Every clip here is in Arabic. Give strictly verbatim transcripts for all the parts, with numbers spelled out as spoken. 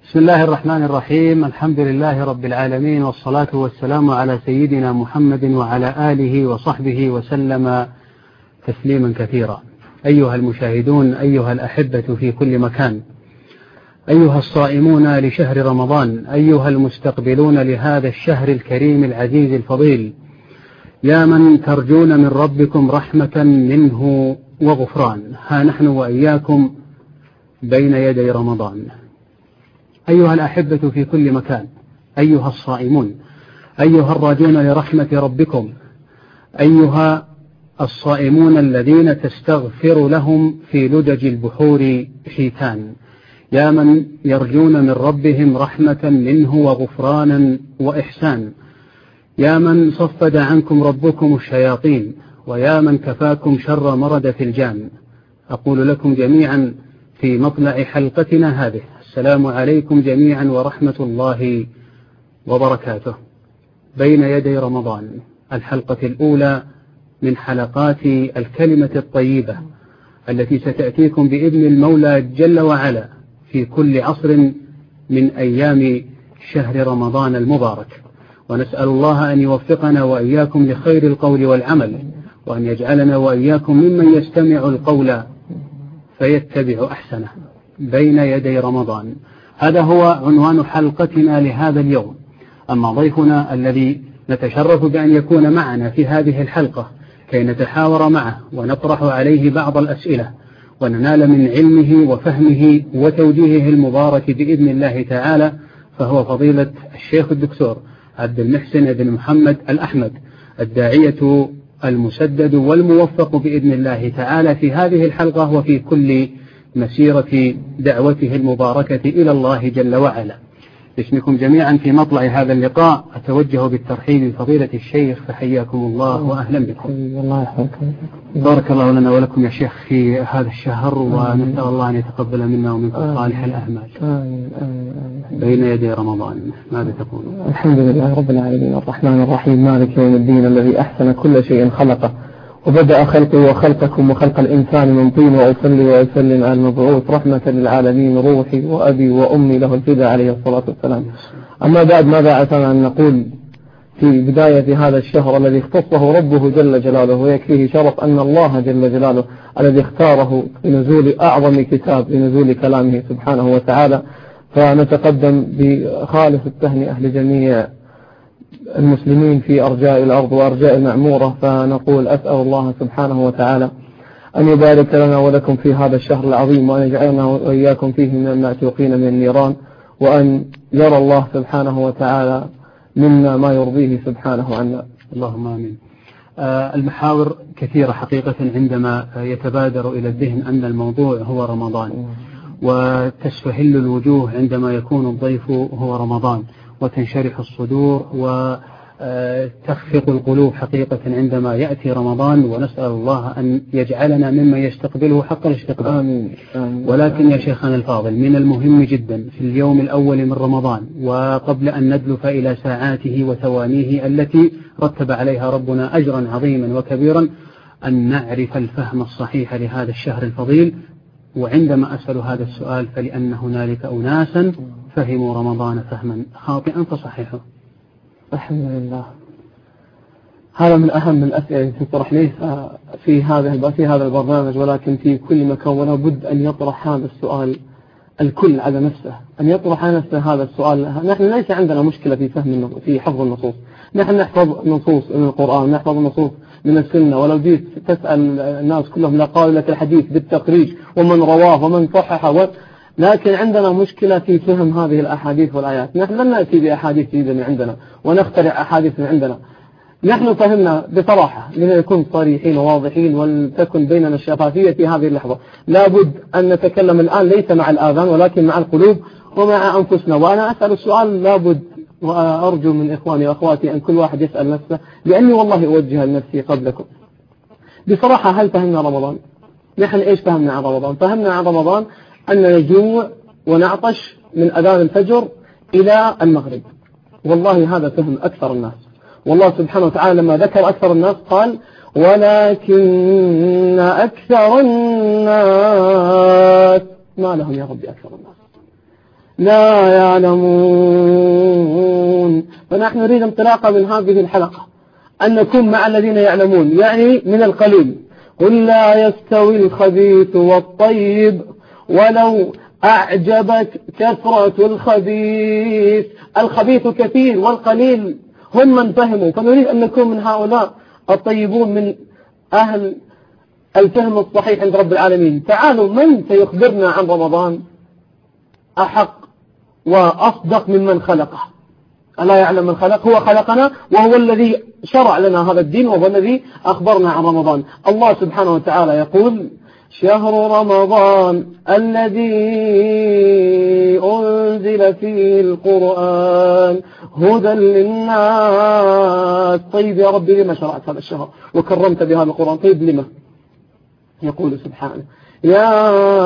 بسم الله الرحمن الرحيم. الحمد لله رب العالمين، والصلاة والسلام على سيدنا محمد وعلى آله وصحبه وسلم تسليما كثيرا. أيها المشاهدون، أيها الأحبة في كل مكان، أيها الصائمون لشهر رمضان، أيها المستقبلون لهذا الشهر الكريم العزيز الفضيل، يا من ترجون من ربكم رحمة منه وغفران، ها نحن وإياكم بين يدي رمضان. أيها الأحبة في كل مكان، أيها الصائمون، أيها الراجون لرحمة ربكم، أيها الصائمون الذين تستغفر لهم في لجج البحور حيتان، يا من يرجون من ربهم رحمة منه وغفرانا وإحسان، يا من صفد عنكم ربكم الشياطين، ويا من كفاكم شر مردة الجان، أقول لكم جميعا في مطلع حلقتنا هذه: السلام عليكم جميعا ورحمة الله وبركاته. بين يدي رمضان، الحلقة الأولى من حلقات الكلمة الطيبة التي ستأتيكم بإذن المولى جل وعلا في كل عصر من أيام شهر رمضان المبارك، ونسأل الله أن يوفقنا وإياكم لخير القول والعمل، وأن يجعلنا وإياكم ممن يستمع القول فيتبع أحسنه. بين يدي رمضان، هذا هو عنوان حلقتنا لهذا اليوم. أما ضيفنا الذي نتشرف بأن يكون معنا في هذه الحلقة كي نتحاور معه ونطرح عليه بعض الأسئلة وننال من علمه وفهمه وتوجيهه المبارك بإذن الله تعالى، فهو فضيلة الشيخ الدكتور عبد المحسن بن محمد الأحمد، الداعية المسدد والموفق بإذن الله تعالى في هذه الحلقة وفي كل مسيرة دعوته المباركة إلى الله جل وعلا. باسمكم جميعا في مطلع هذا اللقاء أتوجه بالترحيب بفضيلة الشيخ، فحياكم الله وأهلا بكم. الله يحفظكم. بارك الله لنا ولكم يا شيخ في هذا الشهر، ونسأل الله أن يتقبل منا ومنكم صالح الأعمال. بين يدي رمضان، ماذا تقولون؟ الحمد لله رب العالمين الرحمن الرحيم مالك يوم الدين الذي أحسن كل شيء خلقه وبدأ خلقي وخلقكم وخلق الإنسان من طين، وأصلي وأسلم على المبعوث رحمة للعالمين روحي وأبي وأمي له الفداء عليه الصلاة والسلام. أما بعد، ماذا أتمنى أن نقول في بداية هذا الشهر الذي اختصه ربه جل جلاله، ويكفيه شرف أن الله جل جلاله الذي اختاره لنزول أعظم كتاب، لنزول كلامه سبحانه وتعالى، فنتقدم بخالص التهنئة لجميع المسلمين في أرجاء الأرض وأرجاء المعمورة، فنقول أسأل الله سبحانه وتعالى أن يبارك لنا ولكم في هذا الشهر العظيم، وأن يجعلنا وإياكم فيه من المعتوقين من النيران، وأن يرى الله سبحانه وتعالى منا ما يرضيه سبحانه عنا. اللهم آمين. آه المحاور كثيرة حقيقة عندما يتبادر إلى الذهن أن الموضوع هو رمضان، وتسفهل الوجوه عندما يكون الضيف هو رمضان، وتنشرح الصدور وتخفق القلوب حقيقة عندما يأتي رمضان، ونسأل الله أن يجعلنا ممن يستقبله حق الاستقبال. آمين. آمين. ولكن يا شيخنا الفاضل، من المهم جدا في اليوم الأول من رمضان، وقبل أن ندلف إلى ساعاته وثوانيه التي رتب عليها ربنا أجرا عظيما وكبيرا، أن نعرف الفهم الصحيح لهذا الشهر الفضيل. وعندما أسأل هذا السؤال فلأن هنالك أناسا فهموا رمضان فهما خاطئا فصححوا. الحمد لله. هذا من أهم الأسئلة التي تطرح ليس في هذا في هذا البرنامج ولكن في كل مكان، ولا بد أن يطرح هذا السؤال الكل على نفسه، أن يطرح على نفسه هذا السؤال. نحن ليس عندنا مشكلة في فهم في حفظ النصوص، نحن نحفظ نصوص من القرآن، نحفظ نصوص من السنة، ولو جيت تسأل الناس كلهم لقالوا لك الحديث بالتقريج ومن رواه ومن صححه، لكن عندنا مشكلة في فهم هذه الأحاديث والآيات. نحن لن نأتي بأحاديث جديدة من عندنا ونخترع أحاديث من عندنا، نحن فهمنا بصراحة لنكون صريحين وواضحين، ولتكن بيننا الشفافية في هذه اللحظة. لابد أن نتكلم الآن ليس مع الآذان ولكن مع القلوب ومع أنفسنا. وأنا أسأل السؤال لابد، وأرجو من إخواني وأخواتي أن كل واحد يسأل نفسه، لأني والله أوجه لنفسي قبلكم بصراحة: هل فهمنا رمضان؟ نحن إيش فهمنا عن رمضان؟ فهمنا عن رمضان أن نجوع ونعطش من أذان الفجر إلى المغرب. والله هذا فهم أكثر الناس. والله سبحانه وتعالى لما ذكر أكثر الناس قال: ولكن أكثر الناس ما لهم يا ربي أكثر الناس. لا يعلمون. فنحن نريد انطلاقا من هذه الحلقة أن نكون مع الذين يعلمون، يعني من القليل. قل لا يستوي الخبيث والطيب ولو أعجبك كثرة الخبيث. الخبيث كثير والقليل هم من فهموا، فنريد أن نكون من هؤلاء الطيبون، من أهل الفهم الصحيح عند رب العالمين. تعالوا، من سيخبرنا عن رمضان أحق وأصدق ممن خلقه؟ ألا يعلم من خلق؟ هو خلقنا وهو الذي شرع لنا هذا الدين، وهو الذي أخبرنا عن رمضان. الله سبحانه وتعالى يقول: شهر رمضان الذي أنزل فيه القرآن هدى للناس. طيب يا ربي، لما شرعت هذا الشهر وكرمت بهذا القرآن؟ طيب لما؟ يقول سبحانه: يا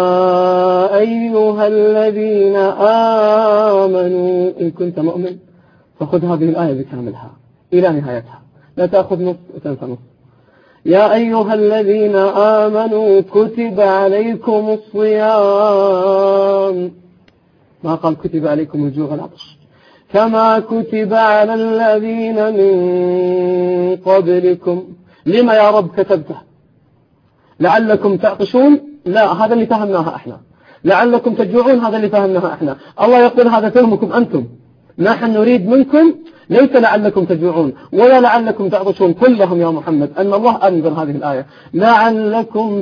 أيها الذين آمنوا إن كنت مؤمن فخذ هذه الآية بكاملها إلى نهايتها، لا تأخذ نص وتنسى نص. يا أيها الذين آمنوا كتب عليكم الصيام، ما قال كتب عليكم الجوع والعطش، كما كتب على الذين من قبلكم. لما يا رب كتبته؟ لعلكم تعطشون؟ لا، هذا اللي فهمناها احنا. لعلكم تجوعون؟ هذا اللي فهمناها احنا. الله يقول هذا فهمكم أنتم، نحن نريد منكم ليس لعلكم تجوعون ولا لعلكم تعطشون. قل لهم يا محمد أن الله أنزل هذه الآية لعلكم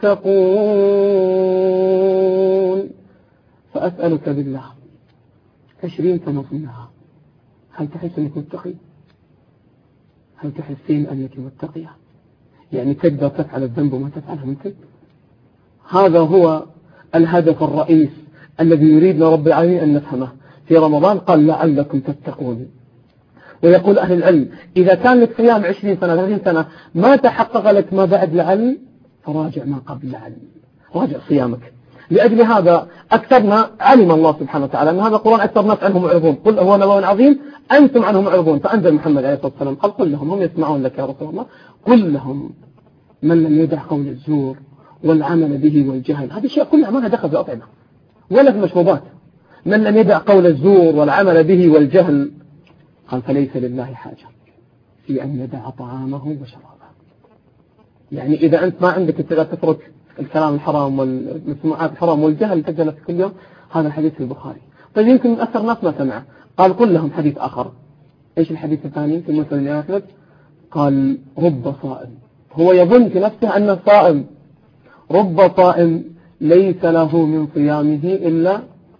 تتقون. فأسألك بالله، عشرين سنة صنعها، هل تحس أنك متقي؟ هل تحسين أنك متقية؟ يعني تقدر تفعل الذنب وما تفعله منك؟ هذا هو الهدف الرئيس الذي يريدنا رب العالمين أن نفهمه في رمضان. قال لعلكم تتقون. ويقول أهل العلم: إذا كان لك صيام عشرين سنة ثلاثين سنة ما تحقق لك ما بعد لعل، فراجع ما قبل لعل، راجع صيامك. لأجل هذا أكثرنا علم الله سبحانه وتعالى أن هذا القرآن أكثر الناس عنه معرضون. قل هو نبأ عظيم أنتم عنه معرضون. فأنزل محمد عليه الصلاة والسلام قال: قل لهم، هم يسمعون لك يا رسول الله، قل لهم من لم يدع قول الزور والعمل به والجهل. هذه الشيء كلها ما لها دخل في الأطعمة ولا في المشروبات. من لم يدع قول الزور والعمل به والجهل، قال: فليس لله حاجة في أن يدع طعامه وشرابه. يعني إذا أنت ما عندك تترك الكلام الحرام والمسموعات الحرام والجهل تجلس كل يوم. هذا الحديث في البخاري. طيب يمكن من أكثر الناس ما سمعه. قال: قل لهم حديث آخر. إيش الحديث الثاني في مسلم الأحمد؟ قال: رب صائم، هو يظن في نفسه أنه صائم، رب صائم ليس له من صيامه إلا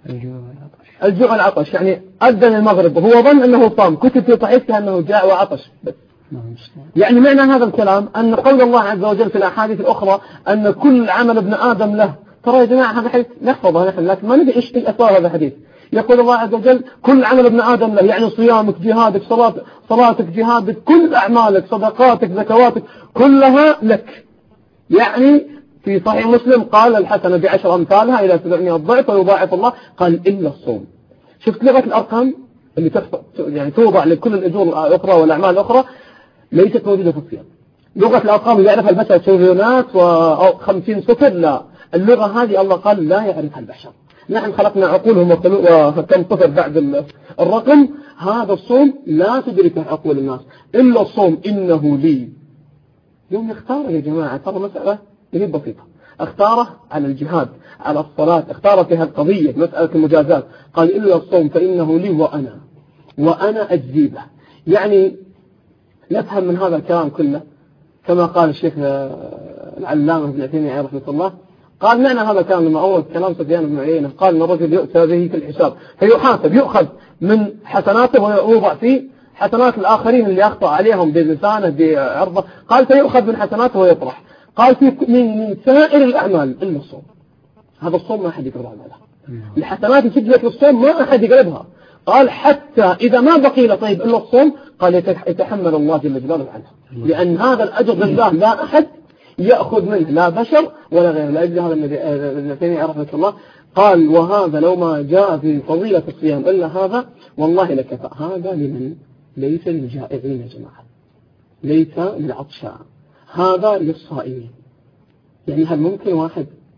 الجوع والعطش. يعني أذن المغرب وهو ظن أنه صام، كتب في صحيفته أنه جاع وعطش بس. يعني معنى هذا الكلام أن قول الله عز وجل في الأحاديث الأخرى أن كل عمل ابن آدم له. ترى يا جماعة هذا حديث نحفظه نحن، لكن ما ندري إيش الأسرار هذا الحديث. يقول الله عز وجل كل عمل ابن آدم له، يعني صيامك، جهادك، صلاة صلاتك، جهادك، كل أعمالك، صدقاتك، زكواتك، كلها لك. يعني في صحيح مسلم قال: الحسنة بعشر أمثالها إلى سبعمائة ضعف ويضاعف الله. قال: إلا الصوم. شفت لغة الأرقام اللي يعني توضع لكل الأجور الأخرى والأعمال الأخرى ليست موجودة في الصيام. لغة الأرقام اللي يعرفها البشر تريليونات وخمسين صفر، لا، اللغة هذه الله قال لا يعرفها البشر. نحن خلقنا عقولهم وكم صفر بعد الرقم. هذا الصوم لا تدركه عقول الناس. إلا الصوم إنه لي. يوم يختار يا جماعة، ترى مسألة هي بسيطة. اختاره على الجهاد، على الصلاة، اختار فيها القضية مسألة المجازات. قال: إلا الصوم فإنه لي وأنا وأنا أجزي به. يعني نفهم من هذا الكلام كله كما قال الشيخ العلامة ابن عثيمين رحمه الله. قال: معنى هذا الكلام لما أول كلام سفيان بن عيينة قال: إن الرجل يؤتى به في الحساب فيحاسب، يؤخذ من حسناته ويوضع في حسنات الآخرين اللي أخطأ عليهم بلسانه بعرضه. قال: فيؤخذ من حسناته ويطرح. قال: في من سائر الأعمال إلا الصوم. هذا الصوم ما أحد يقرب عنه. الحسنات اللي سجلت للصوم ما أحد يقربها. قال: حتى إذا ما بقي له طيب إلا الصوم، قال: يتحمل الله جل جلاله عنه، لأن هذا الأجر لله لا أحد يأخذ منه، لا بشر ولا غيره. لأجل هذا ابن تيمية رحمه الله قال: وهذا لو ما جاء في فضيلة الصيام إلا هذا والله لكفى. هذا لمن؟ ليس للجائعين يا جماعة، ليس للعطشاء، هذا للصائمين. يعني هل ممكن واحد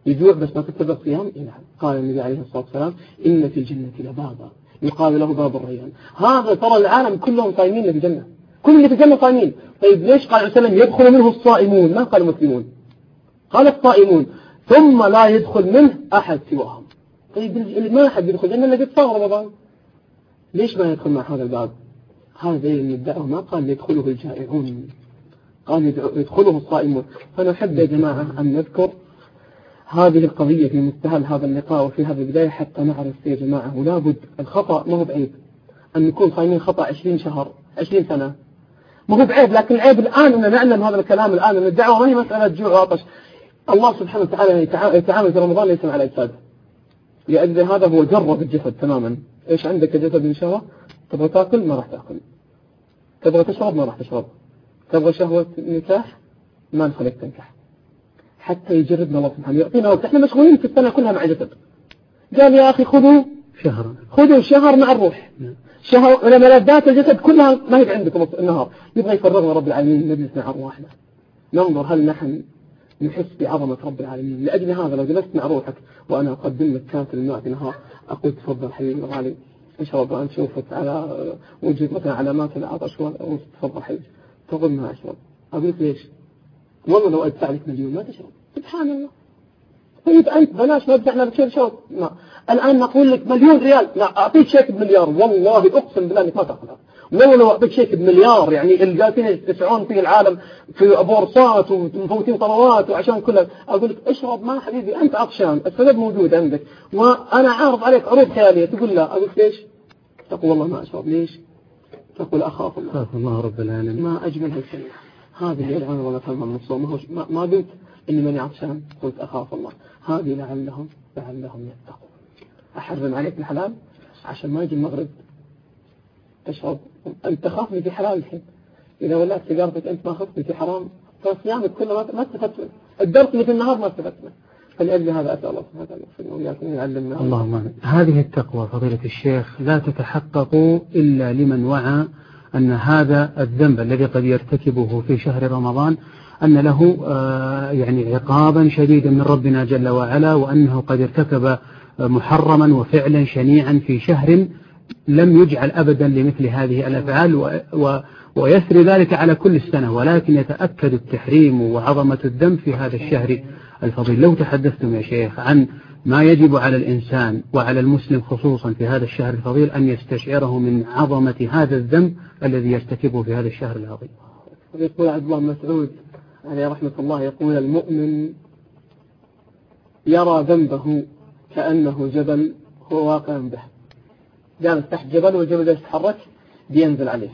يجوع بس ما تتبع صيام؟ نعم. قال النبي عليه الصلاة والسلام إن في الجنة لبابا يقال له باب الريان. هذا ترى العالم كلهم صايمين في الجنة، كل اللي في الجنة صايمين. طيب ليش قال عليه وسلم يدخل منه الصائمون؟ ما قال المسلمون، قال الصائمون، ثم لا يدخل منه أحد سواهم. طيب ما أحد يدخل الجنة الذي صام رمضان، ليش ما يدخل مع هذا الباب؟ هذا دليل من الدعوة، ما قال يدخله الجائعون، قال يدخله الصائمون. فنحب يا جماعة أن نذكر هذه القضية في مستهل هذا اللقاء وفي هذه البداية حتى نعرف يا جماعة. ولا بد الخطأ ما هو بعيب أن نكون صايمين خطأ عشرين شهر عشرين سنة، ما هو بعيب، لكن العيب الآن أن نعلم هذا الكلام الآن، أن الدعوة ما هي مسألة جوع وعطش. الله سبحانه وتعالى يتعامل في رمضان ليس مع الأجساد، لأجل هذا هو جرب الجسد تماما. إيش عندك جسد من شهوة؟ تبغى تأكل ما راح تأكل، تبغى تشرب ما راح تشرب، تبغى شهوة نكاح ما نخليك تنكح، حتى يجربنا الله سبحانه يعطينا وقت. احنا مشغولين في السنة كلها مع جسد. قال يا أخي خذوا شهر، خذوا شهر مع الروح، شهر لما لذات الجسد كلها ما هي عندكم النهار. يبغى يفرغنا رب العالمين نجلس مع أرواحنا ننظر هل نحن نحس بعظمة رب العالمين. لأجل هذا لو جلست مع روحك وأنا أقدم لك كاس الماء في نهار أقول تفضل حبيبي الغالي اشرب، أن شوفك على وجهك مثلا علامات العطش تفضل حبيبي تفضل ما أشرب. أقول ليش؟ والله لو أدفع لك مليون ما تشرب. سبحان الله. طيب أنت بلاش ما أدفعنا بشيء شرب. لا الآن نقول لك مليون ريال، لا أعطيك شيك بمليار، والله أقسم بالله إنك ما تأخذها. والله لو أعطيك شيك بمليار يعني اللي جالسين يتسعون في العالم في بورصات ومفوتين طلبات وعشان كلها، أقول لك اشرب ما حبيبي أنت عطشان، السبب موجود عندك وأنا عارض عليك عروض خيالية. تقول لا، أقول ليش؟ تقول والله ما أشرب. ليش؟ تقول أخاف الله. أخاف الله رب العالمين. ما أجمل هالكلمة هذه اللي يدعون والله فهمها من الصوم. ما, ما قلت إني ماني عطشان، قلت أخاف الله. هذه لعلهم لعلهم يتقون. أحرم عليك الحلال عشان ما يجي المغرب تشرب. أنت تخافني في حلال الحين، إذا ولعت سيجارتك أنت ما خفتني في حرام، فصيامك كله ما استفدت منه، الدرس في النهار ما استفدت منه. فلأجل هذا أسأل الله سبحانه وتعالى وإياكم يعلمنا. اللهم آمين. هذه التقوى فضيلة الشيخ لا تتحقق إلا لمن وعى أن هذا الذنب الذي قد يرتكبه في شهر رمضان أن له يعني عقابا شديدا من ربنا جل وعلا، وأنه قد ارتكب محرما وفعلا شنيعا في شهر لم يجعل أبدا لمثل هذه الأفعال، و ويسري ذلك على كل السنة، ولكن يتأكد التحريم وعظمة الذنب في هذا الشهر الفضيل. لو تحدثتم يا شيخ عن ما يجب على الإنسان وعلى المسلم خصوصا في هذا الشهر الفضيل أن يستشعره من عظمة هذا الذنب الذي يرتكبه في هذا الشهر العظيم. يقول عبد الله مسعود عليه رحمة الله، يقول المؤمن يرى ذنبه كأنه جبل هو واقع به، جالس تحت جبل والجبل يتحرك بينزل عليه.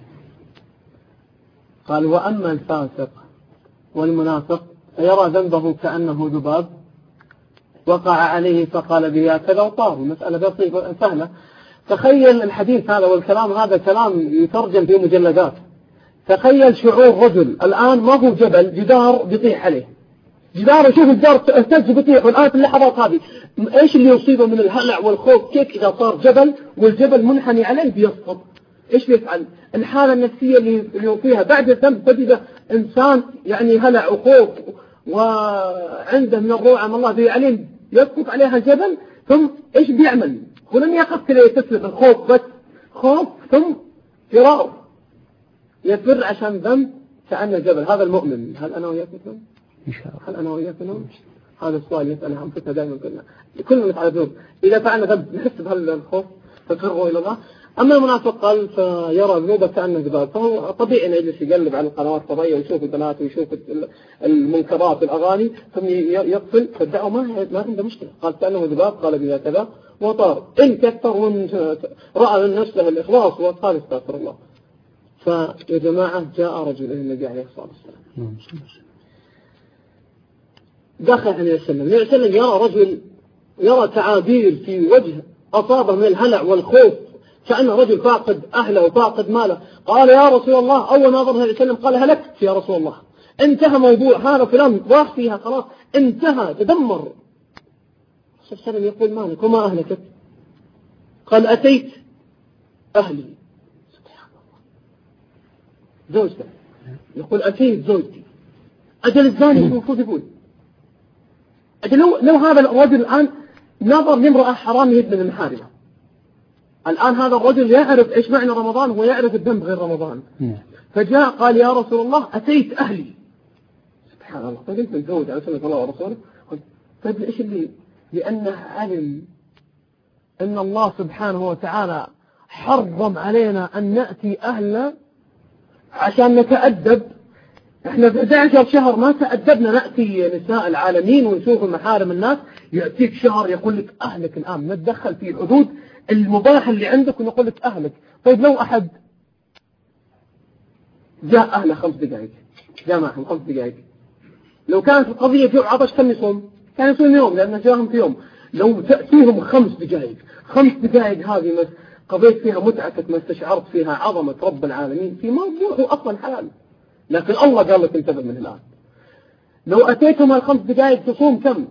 قال وأما الفاسق والمنافق فيرى ذنبه كأنه ذباب وقع عليه فقال به كذا وطار. المسألة بسيطة سهلة. تخيل الحديث هذا والكلام هذا كلام يترجم في مجلدات. تخيل شعور رجل الآن ما هو جبل، جدار بيطيح عليه، جدار يشوف الجدار اهتز بيطيح، والآن في اللحظات هذه ايش اللي يصيبه من الهلع والخوف؟ كيف إذا صار جبل والجبل منحني عليه بيسقط؟ ايش بيفعل؟ الحالة النفسية اللي فيها بعد الذنب تجد انسان يعني هلع وخوف وعنده من الروعة ما الله به عليه، يسقط عليها الجبل، ثم ايش بيعمل؟ ولم يقف كذا يستسلم الخوف بس، خوف ثم فرار، يفر عشان ذنب كأنه جبل. هذا المؤمن. هل أنا وياكم إن شاء الله؟ هل أنا وياكم؟ هذا السؤال يسأله أنفسنا دائما كلنا، كلنا نفعل ذنوب، إذا فعلنا ذنب نحس بهذا الخوف ففروا إلى الله. أما المنافق قال فيرى ذنوبه كأنه جبال، فهو طبيعي أن يجلس يقلب على القنوات الفضائية ويشوف البنات ويشوف المنكرات والأغاني ثم يقفل، فالدعوة ما ما عنده مشكلة. قال كأنه ذباب قال بذا كذا وطار، إن كثر من رأى من نفسه الإخلاص وقال استغفر الله. فيا جماعة جاء رجل إلى النبي عليه الصلاة والسلام دخل عليه السلام، النبي عليه السلام يرى رجل يرى تعابير في وجه أصابه من الهلع والخوف كأنه رجل فاقد أهله وفاقد ماله. قال يا رسول الله، أول ناظر النبي عليه السلام قال هلكت يا رسول الله، انتهى موضوع هذا فلان ضاق فيها خلاص انتهى تدمر. صلى الله عليه وسلم يقول مالك وما أهلكت؟ قال أتيت أهلي. سبحان الله. زوجته يقول أتيت زوجتي. أجل الزاني المفروض يقول لو لو هذا الرجل الآن نظر لامرأة حرام يد من محارمه، الآن هذا الرجل يعرف إيش معنى رمضان ويعرف الذنب غير رمضان، فجاء قال يا رسول الله أتيت أهلي. سبحان الله. طيب أنت متزوج على سنة الله ورسوله؟ طيب إيش اللي؟ لأنه علم أن الله سبحانه وتعالى حرم علينا أن نأتي أهلنا عشان نتأدب. احنا في أحد عشر شهر ما تأدبنا نأتي نساء العالمين ونشوف محارم الناس. يأتيك شهر يقول لك أهلك الآن نتدخل في حدود المباح اللي عندك ونقول لك أهلك. طيب لو أحد جاء أهله خمس دقائق، جاء معهم خمس دقائق، لو كانت القضية في عطش كان يصوم، كان يصوم يوم لأنه جاءهم في يوم. لو تأتيهم خمس دقائق، خمس دقائق هذه قضيت فيها متعتك، ما استشعرت فيها عظمة رب العالمين في موضوع هو أصلا حلال، لكن الله قال لك انتبه من الآن. لو أتيتهم الخمس دقائق تصوم كم؟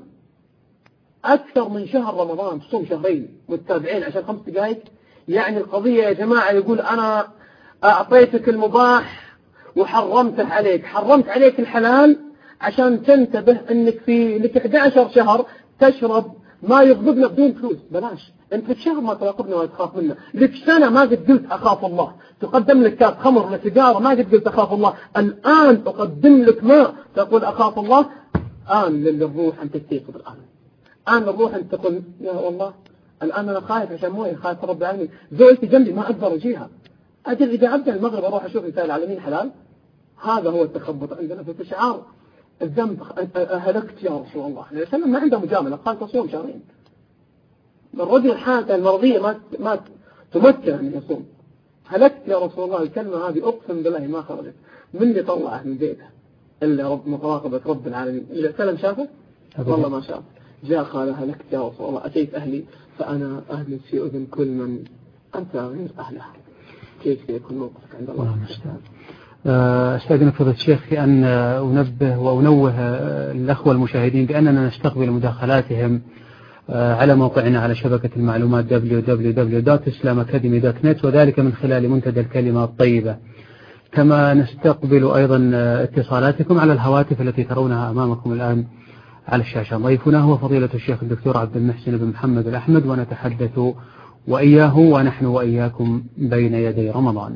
أكثر من شهر رمضان، تصوم شهرين متتابعين عشان خمس دقائق. يعني القضية يا جماعة يقول أنا أعطيتك المباح وحرمته عليك، حرمت عليك الحلال عشان تنتبه أنك في لك أحد عشر شهر تشرب ما يغضبنا بدون فلوس بلاش. أنت في شهر ما تراقبنا ولا تخاف منا، لك سنة ما قد قلت أخاف الله، تقدم لك كاس خمر ولا سيجارة ما قد قلت أخاف الله، الآن أقدم لك ماء تقول أخاف الله. آن للروح أن تستيقظ الآن، آن للروح أن تقول يا والله الآن أنا خايف عشان مويه، خايف رب العالمين، زوجتي جنبي ما أقدر أجيها، أجل إذا أبدأ المغرب أروح أشوف نساء العالمين حلال. هذا هو التخبط عندنا في استشعار الذنب. هلكت يا رسول الله، لأنه ما عنده مجاملة، قال تصوم شهرين. الرجل حالته المرضية ما ما تمكن أن يصوم. هلكت يا رسول الله، الكلمة هذه أقسم بالله ما خرجت من اللي طلعه من بيته إلا رب مراقبة رب العالمين. اللي سلم شافه والله ما شاف، جاء قال هلكت يا رسول الله، أتيت أهلي فأنا أهلس في أذن كل من أنت غير أهله. كيف يكون موقفك عند الله؟ أستاذنك فضيلة الشيخ في أن أنبه وأنوه الأخوة المشاهدين بأننا نستقبل مداخلاتهم على موقعنا على شبكة المعلومات دبليو دبليو دبليو دوت إسلام أكاديمي دوت نت، وذلك من خلال منتدى الكلمة الطيبة. كما نستقبل أيضا اتصالاتكم على الهواتف التي ترونها أمامكم الآن على الشاشة. ضيفنا هو فضيلة الشيخ الدكتور عبد المحسن بن محمد الأحمد، ونتحدث وإياه ونحن وإياكم بين يدي رمضان.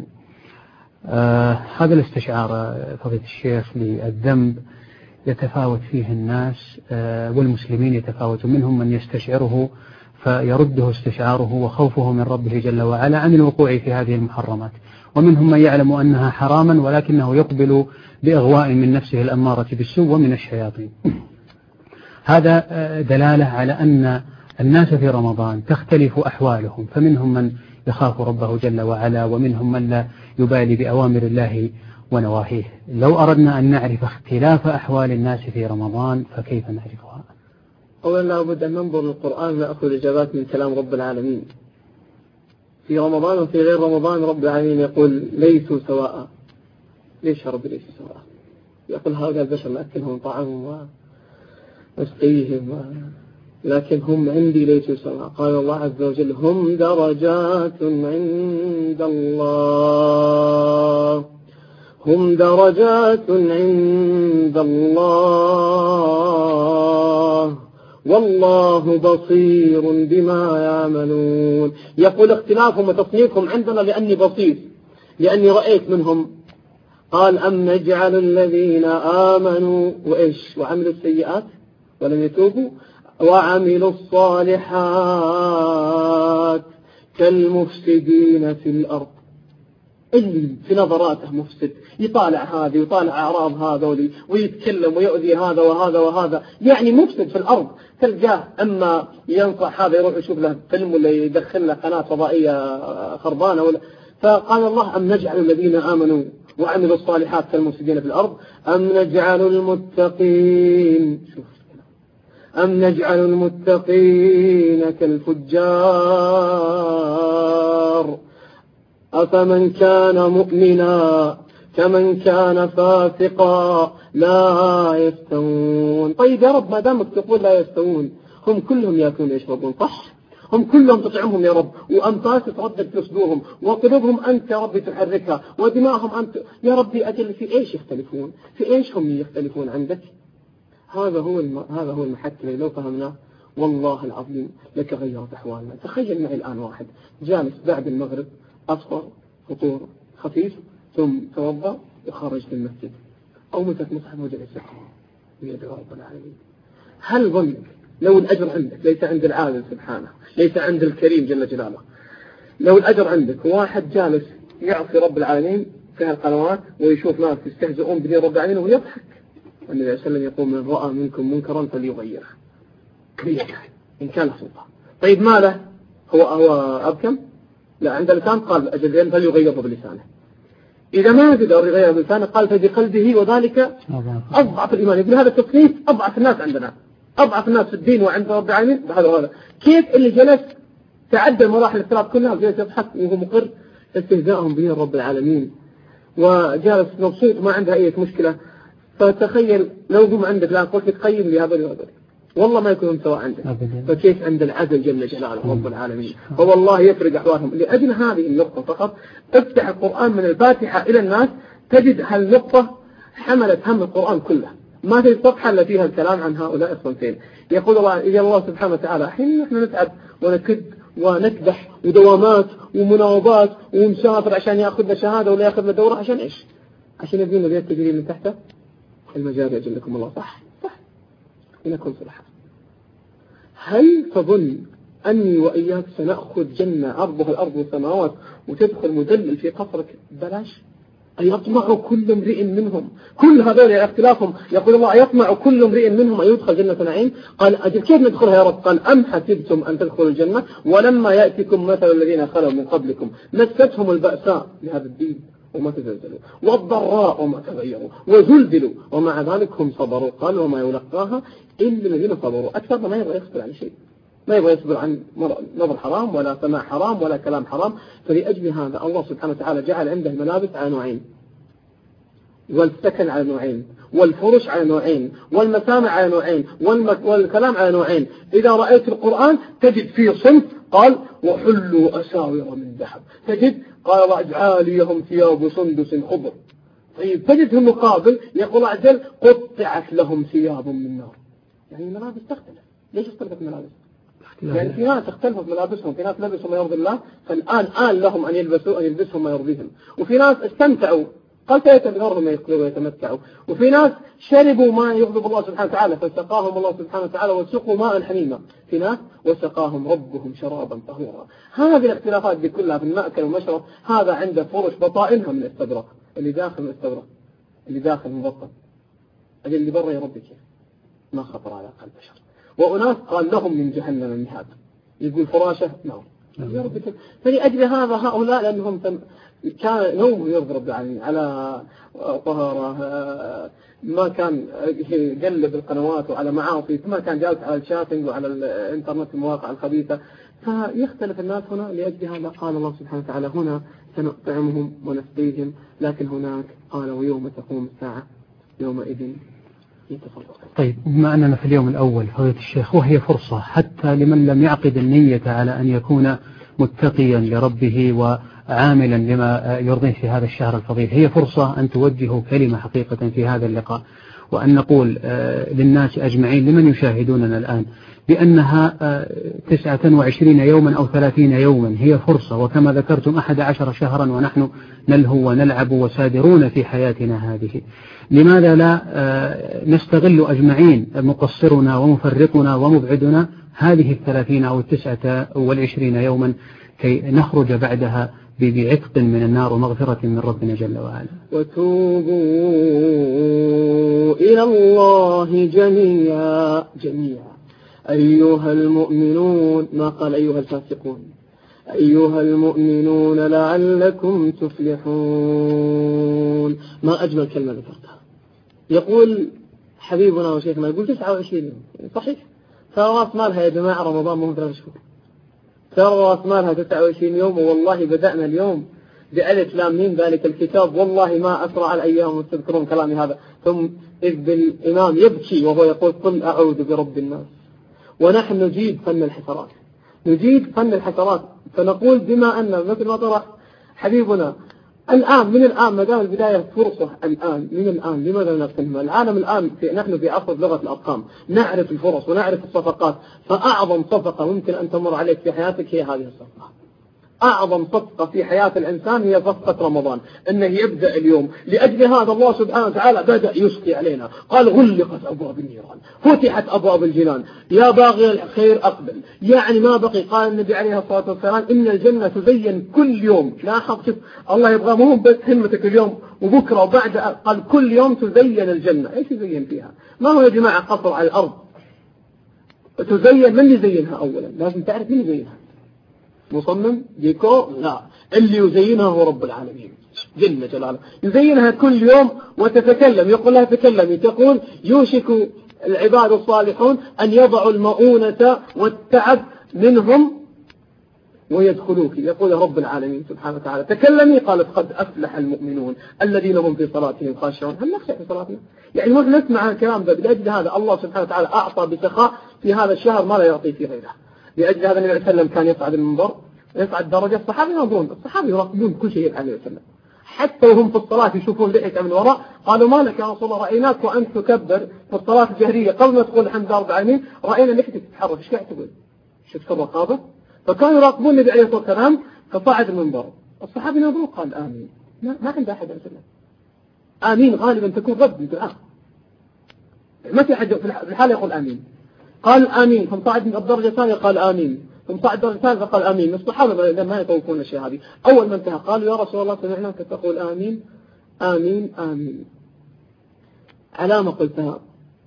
آه هذا الاستشعار فضيلة الشيخ للذنب يتفاوت فيه الناس، آه والمسلمين يتفاوت، منهم من يستشعره فيرده استشعاره وخوفه من ربه جل وعلا عن الوقوع في هذه المحرمات، ومنهم من يعلم أنها حراما ولكنه يقبل بإغواء من نفسه الأمارة بالسوء ومن الشياطين. هذا دلالة على أن الناس في رمضان تختلف أحوالهم، فمنهم من يخاف ربه جل وعلا ومنهم من لا يبالي بأوامر الله ونواهيه. لو أردنا أن نعرف اختلاف أحوال الناس في رمضان فكيف نعرفها؟ أولا لابد أن ننظر للقرآن نأخذ إجابات من كلام رب العالمين. في رمضان وفي غير رمضان رب العالمين يقول ليسوا سواء. ليش يا رب ليسوا سواء؟ يقول هؤلاء البشر نأكلهم طعامهم ونسقيهم لكن هم عندي ليسوا سواء. قال الله عز وجل هم درجات عند الله، هم درجات عند الله والله بصير بما يعملون. يقول اختلافهم وتصنيفهم عندنا لأني بصير، لأني رأيت منهم. قال أم نجعل الذين آمنوا وإيش وعملوا السيئات ولم يتوبوا وعملوا الصالحات كالمفسدين في الأرض. اللي في نظراته مفسد يطالع هذا ويطالع أعراض هذا ويتكلم ويؤذي هذا وهذا وهذا، يعني مفسد في الأرض. تلقاه أما ينصح هذا يروح يشوف له فيلم ولا يدخل له قناة فضائية خربانة ولا. فقال الله أم نجعل الذين آمنوا وعملوا الصالحات كالمفسدين في الأرض أم نجعل المتقين شوف أم نجعل المتقين كالفجار أفمن كان مؤمنا كمن كان فاسقا لا يستوون. طيب يا رب ما دامك تقول لا يستوون، هم كلهم يأكلون ويشربون صح؟ هم كلهم تطعمهم يا رب، وأنفاس تردد في صدورهم، وقلوبهم أنت يا رب تحركها، ودماءهم أنت يا ربي. أجل في إيش يختلفون؟ في إيش هم يختلفون عندك؟ هذا هو الم... هذا هو المحك اللي لو فهمناه والله العظيم لك غيرت أحوالنا. تخيل معي الآن واحد جالس بعد المغرب أفطر فطور خفيف ثم توضأ وخرج في المسجد أو مسك مصحف وجلس يدعو رب العالمين. هل ظنك لو الأجر عندك ليس عند العالم سبحانه، ليس عند الكريم جل جلاله، لو الأجر عندك واحد جالس يعصي رب العالمين في هالقنوات ويشوف ناس يستهزئون بدين رب العالمين ويضحك، النبي صلى الله عليه وسلم يقول من رأى منكم منكرا فليغيره بيده إن كان سلطة. طيب ما له هو هو أبكم؟ لا، عند لسان قال أجل فليغيره بلسانه. إذا ما قدر يغير بلسانه قال فبقلبه وذلك أضعف الإيمان. يقول هذا التصنيف أضعف الناس عندنا، أضعف الناس في الدين وعند رب العالمين بهذا وهذا. كيف اللي جلس تعدى مراحل الاختلاف كلها وجلس يضحك وهو مقر استهزائهم بدين رب العالمين وجالس مبسوط ما عنده أي مشكلة. فتخيل لو قم عندك لا قلت لك قيم لي هذا وهذا والله ما يكون سواء عندك، فكيف عند العدل جل جلاله رب العالمين؟ فوالله يفرق أحوالهم. لأجل هذه النقطة فقط افتح القرآن من الفاتحة إلى الناس تجد هالنقطة حملت هم القرآن كله. ما في صفحة إلا فيها الكلام عن هؤلاء الصنفين. يقول الله إذا الله سبحانه وتعالى حين نحن نتعب ونكد ونكدح ودوامات ومناوبات ونسافر عشان يأخذنا شهادة ولا يأخذنا دورة عشان إيش؟ عشان يبينا اليد تجري من تحته المجاري أجلكم الله. صح صح إنكم صلحا. هل تظن أني وإياك سنأخذ جنة عرضها الأرض والسماوات وتدخل مدلل في قصرك بلاش؟ أيطمع كل امرئ منهم، كل هذول اختلافهم يقول الله يطمع كل امرئ منهم أن يدخل جنة نعيم؟ قال أجل كيف ندخلها يا رب؟ قال أم حسبتم أن تدخلوا الجنة ولما يأتكم مثل الذين خلوا من قبلكم مستهم البأساء لهذا الدين وما تزلزلوا والضراء وما تغيروا وزلزلوا ومع ذلك هم صبروا. قال وما يلقاها إلا الذين صبروا. أكثر ما يبغى يصبر عن شيء، ما يبغى يصبر عن نظر حرام ولا سماع حرام ولا كلام حرام. فلأجل هذا الله سبحانه وتعالى جعل عنده الملابس على نوعين، والسكن على نوعين، والفرش على نوعين، والمسامع على نوعين، والكلام على نوعين. إذا رأيت القرآن تجد فيه صنف قال وحلوا أساور من ذهب، تجد قال الله اجعاليهم ثياب سندس خضر. طيب تجد في المقابل يقول الله عز وجل قطعت لهم ثياب من نار. يعني الملابس تختلف. ليش اختلفت الملابس؟ يعني في ناس اختلفوا في ملابسهم، في ناس لبسوا ما يرضي الله فالآن آن لهم أن يلبسوا أن يلبسهم ما يرضيهم، وفي ناس استمتعوا قال سيتبغرهم يقلوا ويتمتعوا، وفي ناس شربوا ما يغضب الله سبحانه وتعالى فسقاهم الله سبحانه وتعالى وسقوا ماء حميما، في ناس وسقاهم ربهم شرابا طهورا. هذه الاختلافات دي كلها في المأكل والمشرب. هذا عنده فرش بطائنها من الاستبرق، اللي داخل من الاستبرق اللي داخل مبطن، اللي برا يا ربي كيف ما خطر على قلب بشر. وأناس قال لهم من جهنم المهاد، يقول فراشه نار يا رب. فلأجل هذا هؤلاء لأنهم كان نوم يرضي رب العالمين على طهارة، ما كان يقلب القنوات وعلى معاصي، ما كان جالس على الشاتنج وعلى الانترنت المواقع الخبيثة. فيختلف الناس هنا. لأجل هذا قال الله سبحانه وتعالى هنا سنطعمهم ونسقيهم، لكن هناك قال ويوم تقوم الساعة يومئذ يتفرقون. طيب بما أننا في اليوم الأول فضيلة الشيخ، وهي فرصة حتى لمن لم يعقد النية على أن يكون متقيا لربه وعاملا لما يرضيه في هذا الشهر الفضيل، هي فرصة أن توجهوا كلمة حقيقة في هذا اللقاء، وأن نقول للناس أجمعين لمن يشاهدوننا الآن بأنها تسعة وعشرين يوما أو ثلاثين يوما هي فرصة، وكما ذكرتم أحد عشر شهرا ونحن نلهو ونلعب وسادرون في حياتنا هذه. لماذا لا نستغل أجمعين مقصرنا ومفرطنا ومبعدنا هذه الثلاثين أو التسعة والعشرين يوما كي نخرج بعدها بعتق من النار ومغفرة من ربنا جل وعلا. وتوبوا إلى الله جميعا جميعا أيها المؤمنون، ما قال أيها الفاسقون، أيها المؤمنون لعلكم تفلحون. ما أجمل كلمة ذكرتها. يقول حبيبنا وشيخنا يقول تسعة وعشرين يوم، صحيح ترى راس مالها يا جماعة رمضان مو ثلاث شهور، ترى راس مالها تسعة وعشرين يوم. والله بدأنا اليوم بألف لام ميم ذلك الكتاب، والله ما أسرع الأيام وتذكرون كلامي هذا. ثم إذ بالإمام يبكي وهو يقول قل أعوذ برب الناس، ونحن نجيد فن الحسرات، نجيد فن الحسرات. فنقول بما أن مثل ما طرح حبيبنا الآن من الآن ما دام البداية فرصة الآن من الآن لماذا نغتنمها؟ العالم الآن في نحن في عصر لغة الأرقام، نعرف الفرص ونعرف الصفقات، فأعظم صفقة ممكن أن تمر عليك في حياتك هي هذه الصفقة. أعظم صفقة في حياة الإنسان هي صفقة رمضان، أنه يبدأ اليوم. لأجل هذا الله سبحانه وتعالى بدأ يسقي علينا، قال غلقت أبواب النيران فتحت أبواب الجنان يا باغي الخير أقبل. يعني ما بقي. قال النبي عليه الصلاة والسلام إن الجنة تزين كل يوم. لاحظ شوف الله يبغى مو بس همتك اليوم وبكرة وبعد، قال كل يوم تزين الجنة. إيش يزين فيها؟ ما هو يا جماعة قصر على الأرض تزين. من يزينها؟ أولا لازم تعرف من يزينها. مصمم ديكور؟ لا، اللي يزينها هو رب العالمين جل جلاله. يزينها كل يوم وتتكلم، يقول لها تكلمي، تقول يوشك العباد الصالحون أن يضعوا المؤونة والتعب منهم ويدخلوك. يقول رب العالمين سبحانه وتعالى تكلمي، قالت قد أفلح المؤمنون الذين هم في صلاتهم خاشعون. هل نخشع في صلاتنا؟ يعني نحن نسمع الكلام ده. لأجل هذا الله سبحانه وتعالى أعطى بسخاء في هذا الشهر ما لا يعطي في غيره. لأجل هذا النبي عليه وسلم كان يصعد المنبر يصعد درجة. الصحابة ينظرون، الصحابة يراقبون كل شيء يفعله عليه وسلم، حتى وهم في الصلاة يشوفون لحية من وراء. قالوا ما لك يا رسول الله رأيناك وأنت تكبر في الصلاة الجهرية قبل ما تقول الحمد لله رب العالمين، رأينا لحيتك تتحرك. ايش قاعد تقول؟ شفت الرقابة؟ فكانوا يراقبون النبي عليه الصلاة والسلام فصعد المنبر. الصحابة ينظرون قال آمين. ما, ما عند أحد يسلم. آمين غالبا تكون رد الدعاء، ما في أحد في الحالة يقول آمين. قال آمين. ثم صعد من الدرجة الثانية قال آمين. ثم صعد الدرجة الثالثة قال آمين. الصحابة ما يتوقفون الشيء هذه. أول ما انتهى قالوا يا رسول الله سمعناك تقول آمين آمين آمين. على ما قلتها؟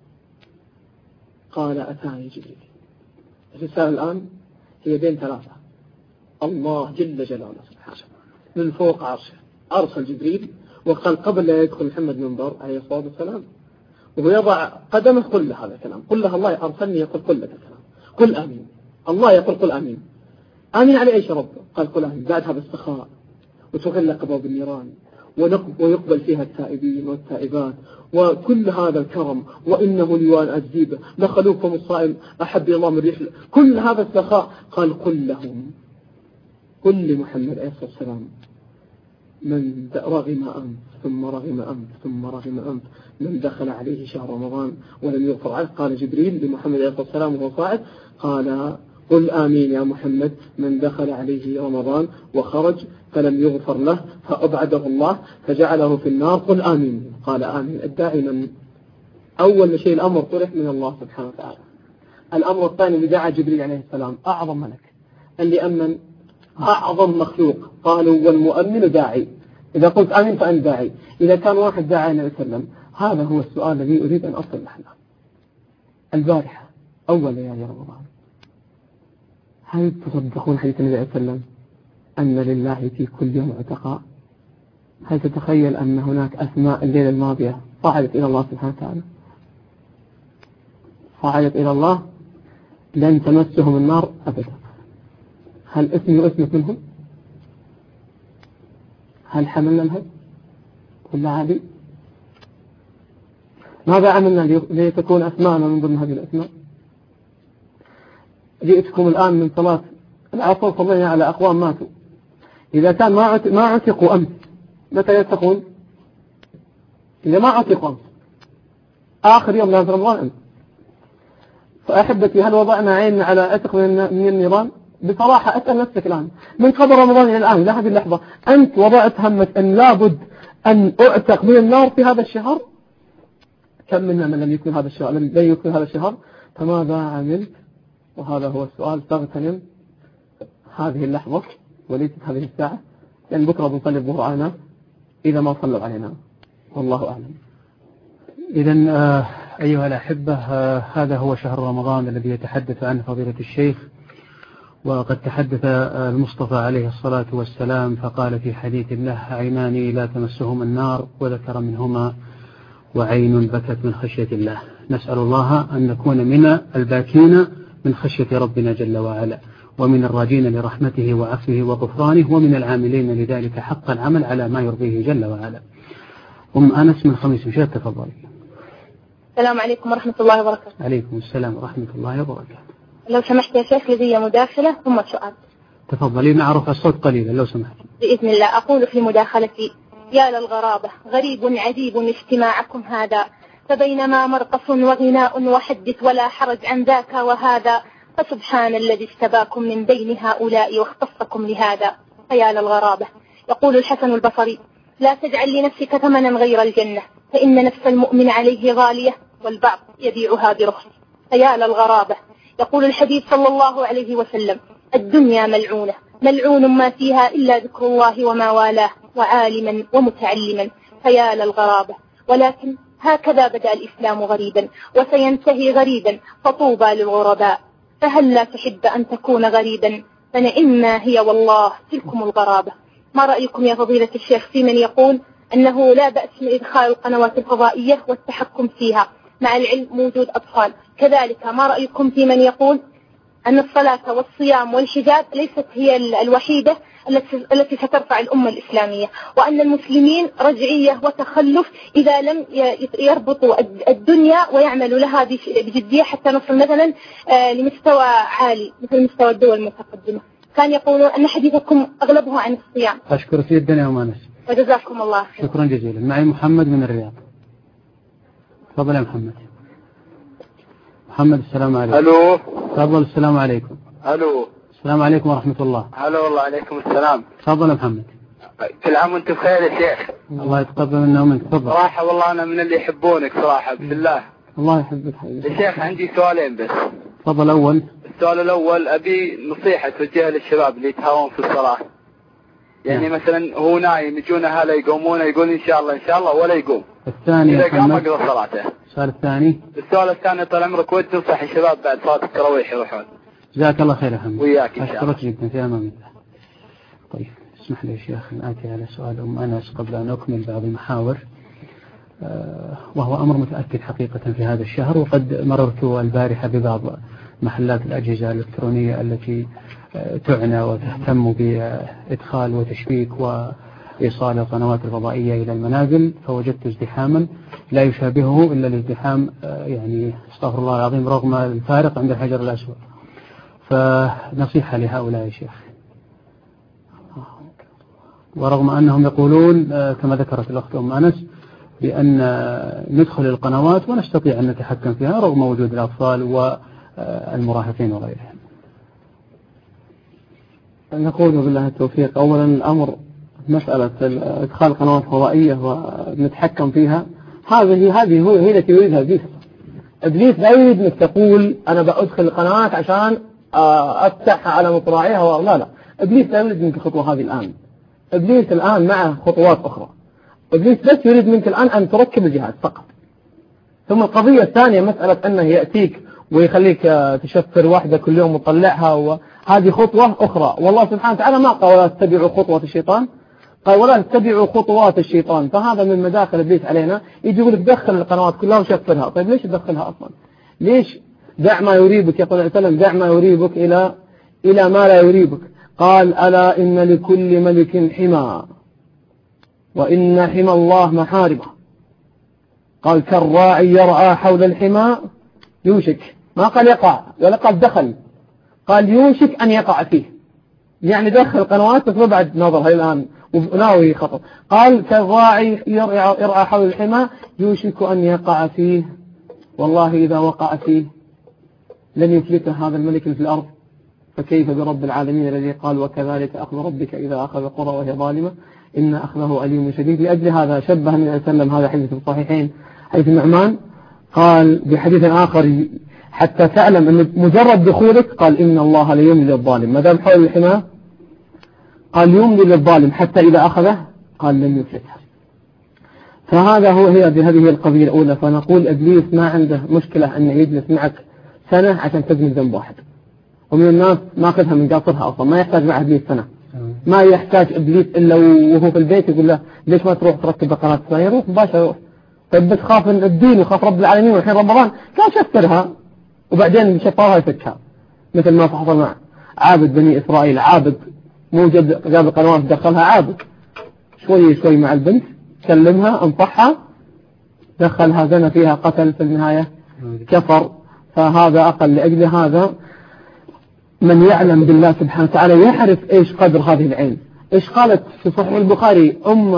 قال أتاني جبريل. الرسالة الآن هي بين ثلاثة. الله جل جلاله سبحانه من فوق عرشه أرسل جبريل وقال قبل لا يدخل محمد منبر عليه الصلاة والسلام وهو يضع قدمه قل له هذا الكلام، قل له الله أرسلني يقول قل لك الكلام، قل آمين. الله يقول قل آمين. آمين على أي شرط؟ قال قل آمين. بعدها بالسخاء وتغلق أبواب النيران ويقبل فيها التائبين والتائبات وكل هذا الكرم. وإنه ليوان أجزيبه لخلوكم الصائم أحب الله من ريح. كل هذا السخاء قال قل لهم قل لمحمد عليه الصلاة والسلام من رغم أنف ثم رغم أنف ثم رغم أنف من دخل عليه شهر رمضان ولم يغفر عنه. قال جبريل لمحمد عليه الصلاة والسلام وهو صاعد قال قل آمين يا محمد من دخل عليه رمضان وخرج فلم يغفر له فأبعده الله فجعله في النار قل آمين. قال آمين. الداعي من أول شيء الأمر طرح من الله سبحانه وتعالى. الأمر الثاني اللي دعا جبريل عليه السلام أعظم ملك اللي أمن أعظم مخلوق. قالوا والمؤمن داعي. إذا قلت آمين فأنت داعي. إذا كان واحد داعي عليه وسلم هذا هو السؤال الذي أريد أن أصل له. البارحة أول ليالي رمضان هل تصدقون حديث النبي عليه وسلم أن لله في كل يوم عتقاء؟ هل تتخيل أن هناك أسماء الليلة الماضية صعدت إلى الله سبحانه وتعالى، صعدت إلى الله لن تمسهم النار أبدا؟ هل اسمي واسمك منهم؟ هل حملنا الهد كل عادي؟ ماذا عملنا لتكون أسماءنا من ضمن هذه الأسماء؟ جئتكم الآن من صلاة العصر صلينا على أقوام ماتوا. إذا كان ما ما عتقوا أمس متى يتقون؟ إذا ما عتقوا أمس آخر يوم من رمضان أمس. فأحبتي هل وضعنا عيننا على عتق من النيران؟ بصراحة أسأل نفسك الآن من قبل رمضان إلى الآن إلى هذه اللحظة أنت وضعت همة أن لابد أن أعتق من النار في هذا الشهر؟ كم منا من لم يكن هذا الشهر لم يكن هذا الشهر؟ فماذا عملت؟ وهذا هو السؤال. فاغتنم هذه اللحظة وليست هذه الساعة لأن بكرة بنصلي الظهر علينا إذا ما صلوا علينا والله أعلم. إذن آه أيها الأحبة آه هذا هو شهر رمضان الذي يتحدث عنه فضيلة الشيخ. وقد تحدث آه المصطفى عليه الصلاة والسلام فقال في حديث له عينان لا تمسهما النار وذكر منهما وعين بكت من خشية الله. نسأل الله أن نكون من الباكين من خشية ربنا جل وعلا ومن الراجين لرحمته وعفوه وغفرانه ومن العاملين لذلك حق العمل على ما يرضيه جل وعلا. أم أنس من خميس مشاهد تفضل. السلام عليكم ورحمة الله وبركاته. عليكم السلام ورحمة الله وبركاته. لو سمحت يا شيخ لدي مداخلة ثم سؤال. تفضلي مع رفع الصوت قليلا لو سمحت. بإذن الله. أقول في مداخلتي: يا للغرابة، غريب عجيب اجتماعكم هذا، فبينما مرقص وغناء وحدث ولا حرج عن ذاك وهذا، فسبحان الذي اجتباكم من بين هؤلاء واختصكم لهذا. فيا للغرابة. يقول الحسن البصري: لا تجعل لنفسك ثمنا غير الجنة، فإن نفس المؤمن عليه غالية، والبعض يبيعها برخص. فيا للغرابة. يقول الحبيب صلى الله عليه وسلم: الدنيا ملعونة، ملعون ما فيها إلا ذكر الله وما والاه، وعالما ومتعلما. فيا للغرابة. ولكن هكذا بدأ الإسلام غريبا وسينتهي غريبا، فطوبى للغرباء. فهل لا تحب أن تكون غريبا؟ فنئما هي والله تلكم الغرابة. ما رأيكم يا فضيلة الشيخ في من يقول أنه لا بأس من إدخال القنوات الفضائية والتحكم فيها مع العلم موجود أطفال؟ كذلك ما رأيكم في من يقول أن الصلاة والصيام والحجاب ليست هي الوحيدة التي سترفع الأمة الإسلامية، وأن المسلمين رجعية وتخلف إذا لم يربطوا الدنيا ويعملوا لها بجدية حتى نصل مثلا لمستوى عالي مثل مستوى الدول المتقدمة؟ كان يقولون أن حديثكم أغلبه عن الصيام. أشكرك جدا يا أم أنس، وجزاكم الله خير. شكرا جزيلا. معي محمد من الرياض. تفضل يا محمد. محمد السلام عليكم. الو. تفضل. السلام عليكم. الو. السلام عليكم ورحمة الله. هلا والله. عليكم السلام. تفضل يا محمد. كل عام وانت بخير يا شيخ. الله يتقبل منا ومنك. تفضل. صراحة والله أنا من اللي يحبونك صراحة بالله. الله يحبك حبيبي. يا شيخ عندي سؤالين بس. تفضل. أول السؤال الأول أبي نصيحة توجهها للشباب اللي يتهاون في الصلاة. يعني نعم. مثلا هو نايم يجون أهله يقومونه يقول إن شاء الله إن شاء الله ولا يقوم. الثاني إذا قام أقرأ صلاته. السؤال الثاني. السؤال الثاني طال عمرك ود تنصح الشباب بعد صلاة التراويح يروحون. جزاك الله خير يا محمد. وياك إن شاء الله. أشكرك جدا في أمان الله. طيب اسمح لي يا شيخ أن آتي على سؤال أم أنس قبل أن أكمل بعض المحاور، أه وهو أمر متأكد حقيقة في هذا الشهر، وقد مررت البارحة ببعض محلات الأجهزة الإلكترونية التي أه تعنى وتهتم بإدخال وتشبيك وإيصال القنوات الفضائية إلى المنازل، فوجدت ازدحاما لا يشابهه إلا الازدحام أه يعني استغفر الله العظيم رغم الفارق عند الحجر الأسود. فنصيحة لهؤلاء يا شيخ، ورغم أنهم يقولون كما ذكرت الأخت أم أنس بأن ندخل القنوات ونستطيع أن نتحكم فيها رغم وجود الأطفال والمراهقين وغيرهم. نقول بالله التوفيق. أولا الأمر مسألة إدخال قنوات فضائية ونتحكم فيها، هذه هذه هو هي التي يريدها إبليس. إبليس لا يريد أنك تقول أنا بأدخل القنوات عشان أفتحها على مطراعيها، لا لا، إبليس لا يريد منك الخطوة هذه الآن. إبليس الآن معه خطوات أخرى. إبليس بس يريد منك الآن أن تركب الجهاز فقط. ثم القضية الثانية مسألة أنه يأتيك ويخليك تشفر واحدة كل يوم وتطلعها، وهذه خطوة أخرى. والله سبحانه وتعالى ما قال ولا تتبعوا خطوات الشيطان، قال ولا تتبعوا خطوات الشيطان. فهذا من مداخل إبليس علينا، يجي يقول لك دخل القنوات كلها وشفرها. طيب ليش تدخلها أصلا؟ ليش؟ دع ما يريبك، يقول عليه وسلم دع ما يريبك إلى إلى ما لا يريبك. قال ألا إن لكل ملك حمى وإن حمى الله محارمه. قال كالراعي يرعى حول الحمى يوشك، ما قال يقع ولا قال دخل، قال يوشك أن يقع فيه، يعني دخل قنوات بس ما بعد نظرها الآن وناوي خطر. قال كالراعي يرعى حول الحمى يوشك أن يقع فيه، والله إذا وقع فيه لن يفلته هذا الملك في الأرض، فكيف برب العالمين الذي قال وكذلك أخذ ربك إذا أخذ قرى وهي ظالمة إن أخذه أليم شديد. لأجل هذا شبه النبي صلى الله عليه وسلم هذا حديث في الصحيحين حديث النعمان، قال بحديث آخر حتى تعلم أن مجرد دخولك قال إن الله لا يملي الظالم، ما دام حول الحمى قال يملي للظالم حتى إذا أخذه قال لن يفلته. فهذا هو هي بهذه القضية الأولى. فنقول إبليس ما عنده مشكلة أن يجلس معك سنة عشان تزمن ذنب واحد، ومن الناس ما أخذها من قاصرها أصلا، ما يحتاج معه إبليس سنة، ما يحتاج إبليس إلا وهو في البيت يقول له ليش ما تروح تركب قناة ثانية، يروح مباشرة يروح. طيب بتخاف من الدين وخاف رب العالمين والحين رمضان كان شفترها وبعدين شفرها يفكها، مثل ما حصل مع عابد بني إسرائيل. عابد موجد جاب القنوات دخلها عابد شوي شوي مع البنت، كلمها انصحها، دخلها زنا فيها قتل، في النهاية كفر. فهذا أقل. لأجل هذا من يعلم بالله سبحانه وتعالى يعرف إيش قدر هذه العين. إيش قالت في صحيح البخاري أم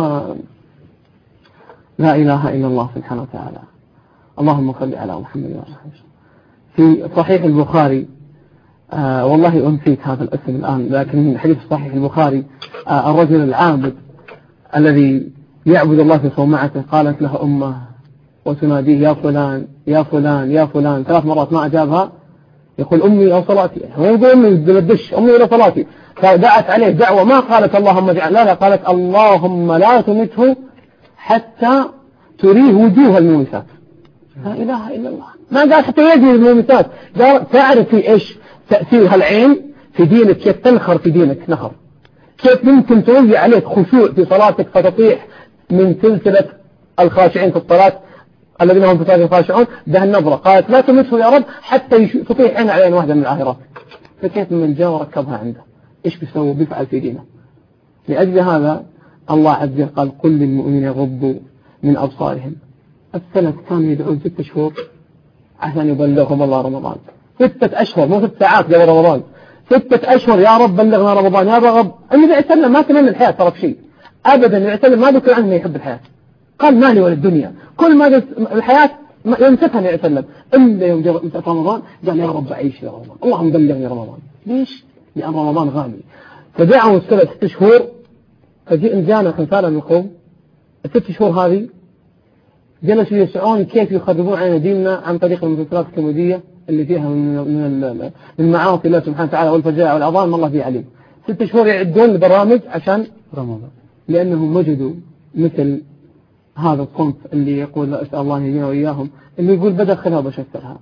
لا إله إلا الله سبحانه وتعالى، اللهم صل على محمد وعلى آله. في صحيح البخاري آه والله أنسيت هذا الاسم الآن، لكن حديث صحيح البخاري آه الرجل العابد الذي يعبد الله في صومعته قالت له أمه وتناديه يا فلان يا فلان يا فلان ثلاث مرات ما أجابها، يقول أمي أو صلاتي، هو يقول أمي بالدش أمي إلى صلاتي، فدعت عليه دعوة ما قالت اللهم اجعل، لا لا قالت اللهم لا تمته حتى تريه وجوه المومسات. لا إله إلا الله، ما قال حتى يجري المومسات، قال تعرفي إيش تأثير هالعين في دينك، كيف تنخر في دينك نخر، كيف ممكن توزع عليك خشوع في صلاتك فتطيح من سلسلة الخاشعين في الصلاة الذين هم في صلاة الخاشعون. ده النظرة قالت لا تمسه يا رب حتى تطيح عين على عين واحدة من العاهرات. فكيف من جاء وركبها عنده إيش بيسوي بيفعل في دينه؟ لأجل هذا الله عز وجل قال قل للمؤمنين يغضوا من أبصارهم. السنة كانوا يدعون ستة شهور عشان يبلغهم الله رمضان، ستة أشهر مو ست ساعات قبل رمضان، ستة أشهر يا رب بلغنا رمضان يا رب. النبي عليه السلام ما تمنى الحياة ترى شيء أبدا، النبي عليه السلام ما ذكر عنه يحب الحياة، قال مالي ولا الدنيا، كل ما قلت الحياة يمسكها النبي عليه السلام إلا يوم جاء رمضان قال يا رب أعيش يا رمضان، اللهم بلغني رمضان. ليش؟ لأن رمضان غالي. فدعوا السنة ست شهور، فجئنا جانا خمسانا من القوم الست شهور هذه جلسوا يسعون كيف يخربون علينا ديننا عن طريق المسلسلات الكوميدية اللي فيها من من المعاصي الله سبحانه وتعالى والفجائع والعظام ما الله فيه عليم. ست شهور يعدون لبرامج عشان رمضان، لأنهم وجدوا مثل هذا الصنف اللي يقول لا أسأل الله يهدينا وإياهم، اللي يقول بدخلها وبشكلها.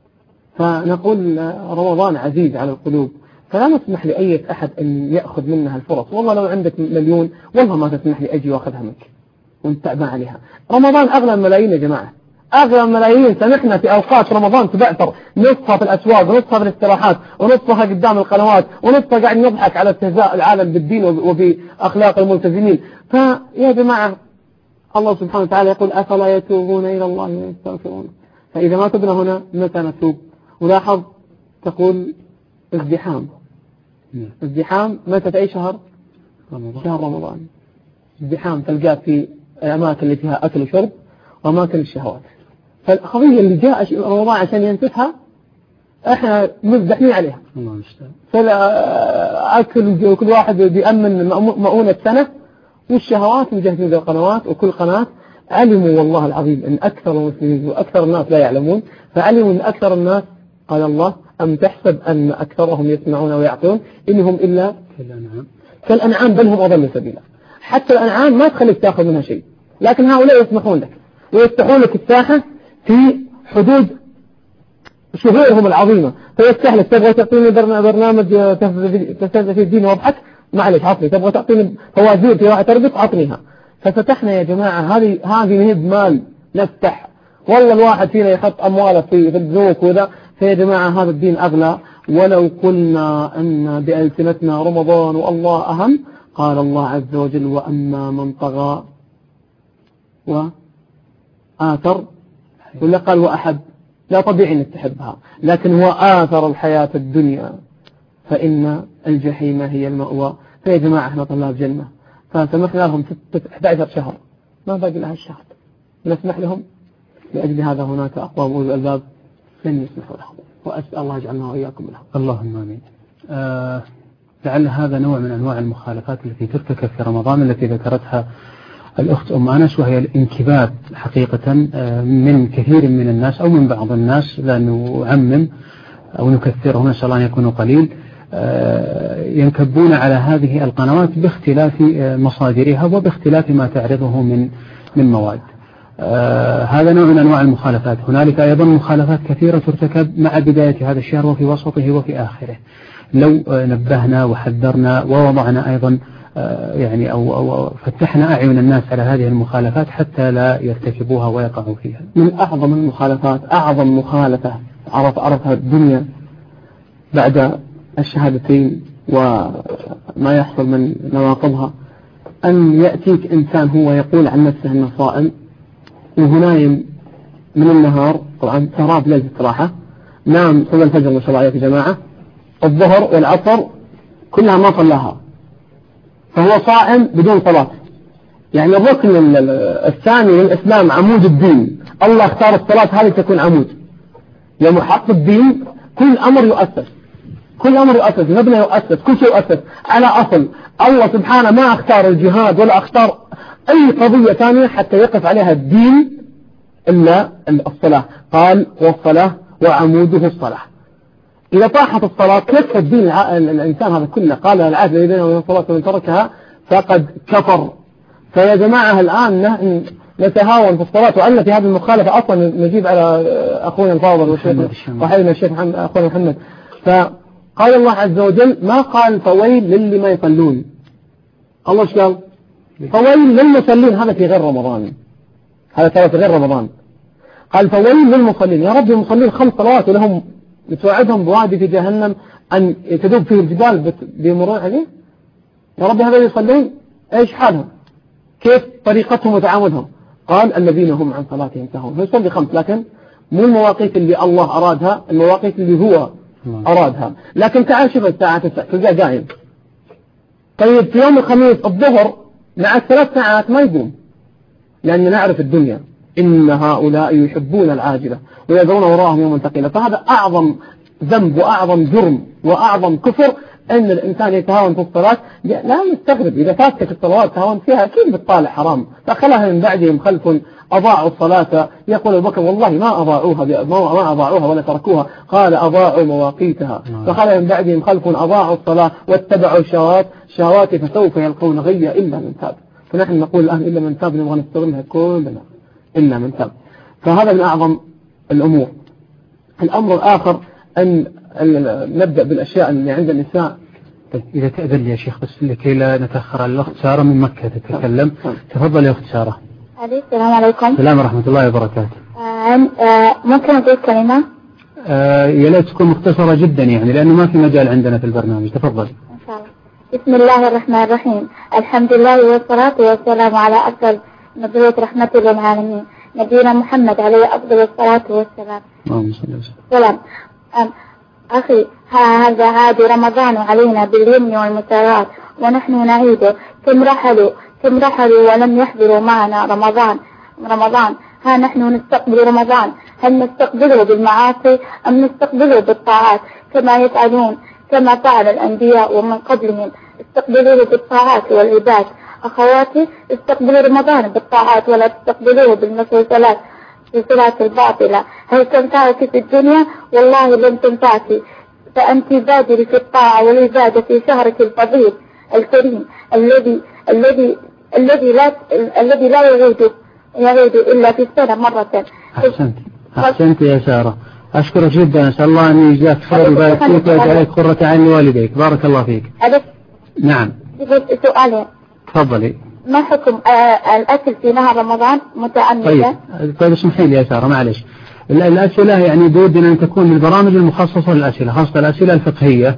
فنقول رمضان عزيز على القلوب، فلا نسمح لأي أحد أن يأخذ منها الفرص. والله لو عندك مليون والله ما تسمح لي أجي وأخذها منك وانت تعبان عليها. رمضان أغلى الملايين يا جماعة، أغلى الملايين. سمحنا في أوقات رمضان تبعثر نصفها في الأسواق ونصفها في الاستراحات ونصفها قدام القنوات ونصفها قاعد نضحك على استهزاء العالم بالدين وبأخلاق الملتزمين. فيا جماعة الله سبحانه وتعالى يقول أفلا يتوبون إلى الله ويستغفرون. فإذا ما تبنا هنا متى نتوب؟ ولاحظ تقول ازدحام، ازدحام متى في أي شهر؟ رمضان. شهر رمضان ازدحام تلقاه في الأماكن اللي فيها أكل وشرب وأماكن الشهوات. فالقضية اللي جاء رمضان عشان ينفتها احنا مزدحمين عليها. فالأكل وكل واحد بيأمن مؤونة سنة، والشهوات مجهزين ذي القنوات، وكل قناة علموا والله العظيم أن أكثر المسلمين وأكثر الناس لا يعلمون، فعلموا أن أكثر الناس قال الله أم تحسب أن أكثرهم يسمعون ويعقلون إنهم إلا كالأنعام كالأنعام بل هم أضل سبيلا. حتى الأنعام ما تخليك تأخذ منها شيء، لكن هؤلاء يسمحون لك ويفتحون لك الساحة في حدود شهورهم العظيمة. فيفتح لك تبغى تعطيني برنامج تستهزئ فيه الدين واضحك، معلش عطني. تبغى تعطيني فوازير في واحد تربط عطنيها. ففتحنا يا جماعة هذه هذه مهب مال نفتح. والله الواحد فينا يحط أمواله في في البنوك وذا. فيا جماعة هذا الدين أغلى. ولو قلنا أن بألسنتنا رمضان والله أهم، قال الله عز وجل وأما من طغى وآثر، ولا قال وأحب؟ لا طبيعي أنك تحبها، لكن هو آثر الحياة الدنيا فإن الجحيم هي المأوى. فيا جماعة احنا طلاب جنة، فسمحنا لهم أحد عشر شهر ما باقي لها الشهر نسمح لهم. لأجل هذا هناك أقوام أولي الألباب لن يسمحوا لهم، وأسأل الله يجعلنا وإياكم لهم. اللهم آمين. آه لعل هذا نوع من أنواع المخالفات التي ترتكب في رمضان التي ذكرتها الأخت أم أنس، وهي الانكباب حقيقة من كثير من الناس أو من بعض الناس، لا نعمم أو نكثرهم، نسأل الله أن يكونوا قليل، ينكبون على هذه القنوات باختلاف مصادرها وباختلاف ما تعرضه من من مواد. هذا نوع من أنواع المخالفات. هنالك أيضا مخالفات كثيرة ترتكب مع بداية هذا الشهر وفي وسطه وفي آخره. لو نبهنا وحذرنا ووضعنا أيضا يعني أو, أو فتحنا أعين الناس على هذه المخالفات حتى لا يرتكبوها ويقعوا فيها. من أعظم المخالفات، أعظم مخالفة عرف عرفها الدنيا بعد الشهادتين وما يحصل من نواقضها، أن يأتيك إنسان هو يقول عن نفسه أنه صائم وهو نايم من النهار، طبعا سراب ليلة استراحة، نام صلى الفجر ما شاء الله عليك يا جماعة، الظهر والعصر كلها ما صلاها، فهو صائم بدون صلاة. يعني الركن الثاني للإسلام عمود الدين، الله اختار الصلاة هذه تكون عمود. يوم حق الدين كل أمر يؤسس، كل أمر يؤسس، مبنى يؤسس، كل شيء يؤسس على أصل. الله سبحانه ما اختار الجهاد ولا اختار أي قضية ثانية حتى يقف عليها الدين إلا الصلاة. قال والصلاة وعموده الصلاة. إذا طاحت الصلاة كيف الدين الإنسان هذا كله؟ قال العهد بيننا وبين الصلاة ومن تركها فقد كفر. فيا جماعة الآن نتهاون في الصلاة، وأن في هذه المخالفة أصلا نجيب على أخونا الفاضل والشيخ وحيدنا الشيخ أخونا محمد. فقال الله عز وجل ما قال فويل للي ما يصلون، الله ايش قال؟ فويل للمصلين. هذا في غير رمضان، هذا ترى في غير رمضان. قال فويل للمصلين. يا رب المصلين خمس صلوات ولهم يتوعدهم بوادي في جهنم أن تدوب فيه الجبال بيمرون عليه. يا رب هذا يصلون ايش حالهم؟ كيف طريقتهم وتعاملهم؟ قال الذين هم عن صلاتهم ساهون. يصلي خمس لكن مو المواقيت اللي الله أرادها، المواقيت اللي هو أرادها. لكن تعال شوف الساعة تلقى قايم. طيب في يوم الخميس الظهر مع الثلاث ساعات ما يقوم، لأن نعرف الدنيا إن هؤلاء يحبون العاجلة ويذرون وراءهم يوم ثقيلا. فهذا أعظم ذنب وأعظم جرم وأعظم كفر أن الإنسان يتهاون في الصلاة. لا يستغرب إذا فاتك الصلوات تهاون فيها، أكيد بالطالع حرام. فخلها من بعدهم خلف أضاعوا الصلاة. يقول أبو بكر والله ما أضاعوها ما أضاعوها ولا تركوها، قال أضاعوا مواقيتها. فخلها من بعدهم خلف أضاعوا الصلاة واتبعوا الشهوات شهوات فسوف يلقون غيا إلا من تاب. فنحن نقول الآن إلا من تاب نبغى نستغلها كلنا إلا من تاب. فهذا من أعظم الأمور. الأمر الآخر أن نبدأ بالأشياء اللي عند النساء. إذا تأذن لي يا شيخ بس لكي لا نتأخر على الأخت سارة من مكة تتكلم. تفضل يا أخت سارة. السلام عليكم. السلام ورحمة الله وبركاته. آه ممكن أقول كلمة؟ آه يا ليت تكون مختصرة جدا يعني لأنه ما في مجال عندنا في البرنامج. تفضل. إن شاء الله. بسم الله الرحمن الرحيم. الحمد لله والصلاة والسلام على أفضل مبعوث رحمة للعالمين نبينا محمد عليه أفضل الصلاة والسلام. اللهم صل وسلم. سلام. أخي هذا عاد رمضان علينا باليمن والمساواة ونحن نعيده. كم رحلوا كم رحلوا ولم يحضروا معنا رمضان رمضان ها نحن نستقبل رمضان. هل نستقبله بالمعاصي أم نستقبله بالطاعات كما يفعلون كما فعل الأنبياء ومن قبلهم؟ استقبلوه بالطاعات والعباد. أخواتي استقبلوا رمضان بالطاعات ولا تستقبلوه بالمسلسلات الصلاة الباطلة. هل تنفعك في الدنيا؟ والله لن تنفعك. فأنت بادري في الطاعة والعبادة في شهرك الفضيل الكريم الذي الذي الذي لا الذي لا يعود يعود إلا في السنة مرة. أحسنت أحسنت يا سارة، أشكرك جدا. أسأل الله أن يجزاك خير ويبارك فيك ويجعلك قرة عين لوالديك. بارك الله فيك. نعم. سؤالي. تفضلي. ما حكم الأكل في نهار رمضان متعمدا؟ طيب طيب اسمحي لي يا سارة معلش. الأسئلة يعني بودنا أن تكون من البرامج المخصصة للأسئلة، خاصة الأسئلة الفقهية.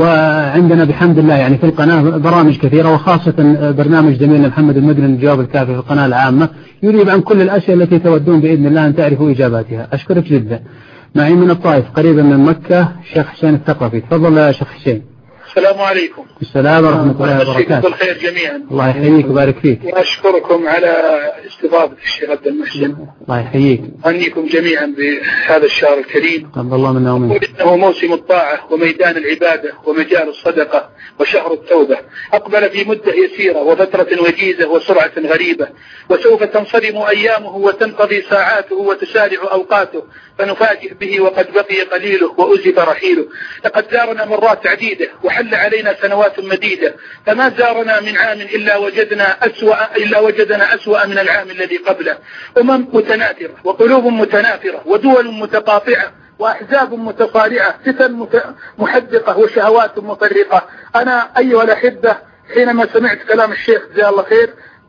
وعندنا بحمد الله يعني في القناة برامج كثيرة، وخاصة برنامج زميلنا محمد المدني الجواب الكافي في القناة العامة يجيب عن كل الأسئلة التي تودون بإذن الله أن تعرفوا إجاباتها. أشكرك جدا. معي من الطائف قريبا من مكة الشيخ حسين الثقفي. تفضل يا شيخ حسين. السلام عليكم. السلام ورحمة الله وبركاته. بالخير جميعا. الله يحييك ويبارك فيك. وأشكركم على استضافة الشيخ عبد المحسن. الله يحييك. أهنيكم جميعا بهذا الشهر الكريم. قبل الله منا ومنك. إنه موسم الطاعة وميدان العبادة ومجال الصدقة وشهر التوبة. أقبل في مدة يسيرة وفترة وجيزة وسرعة غريبة، وسوف تنصرم أيامه وتنقضي ساعاته وتسارع أوقاته، فنفاجئ به وقد بقي قليله وأزف رحيله. لقد زارنا مرات عديدة وحل علينا سنوات مديدة، فما زارنا من عام إلا وجدنا أسوأ إلا وجدنا أسوأ من العام الذي قبله. أمم متناثرة وقلوب متنافرة ودول متقاطعة وأحزاب متصارعة، فتن محدقة وشهوات مفرقة. أنا أيها الأحبة حينما سمعت كلام الشيخ جزاه الله خير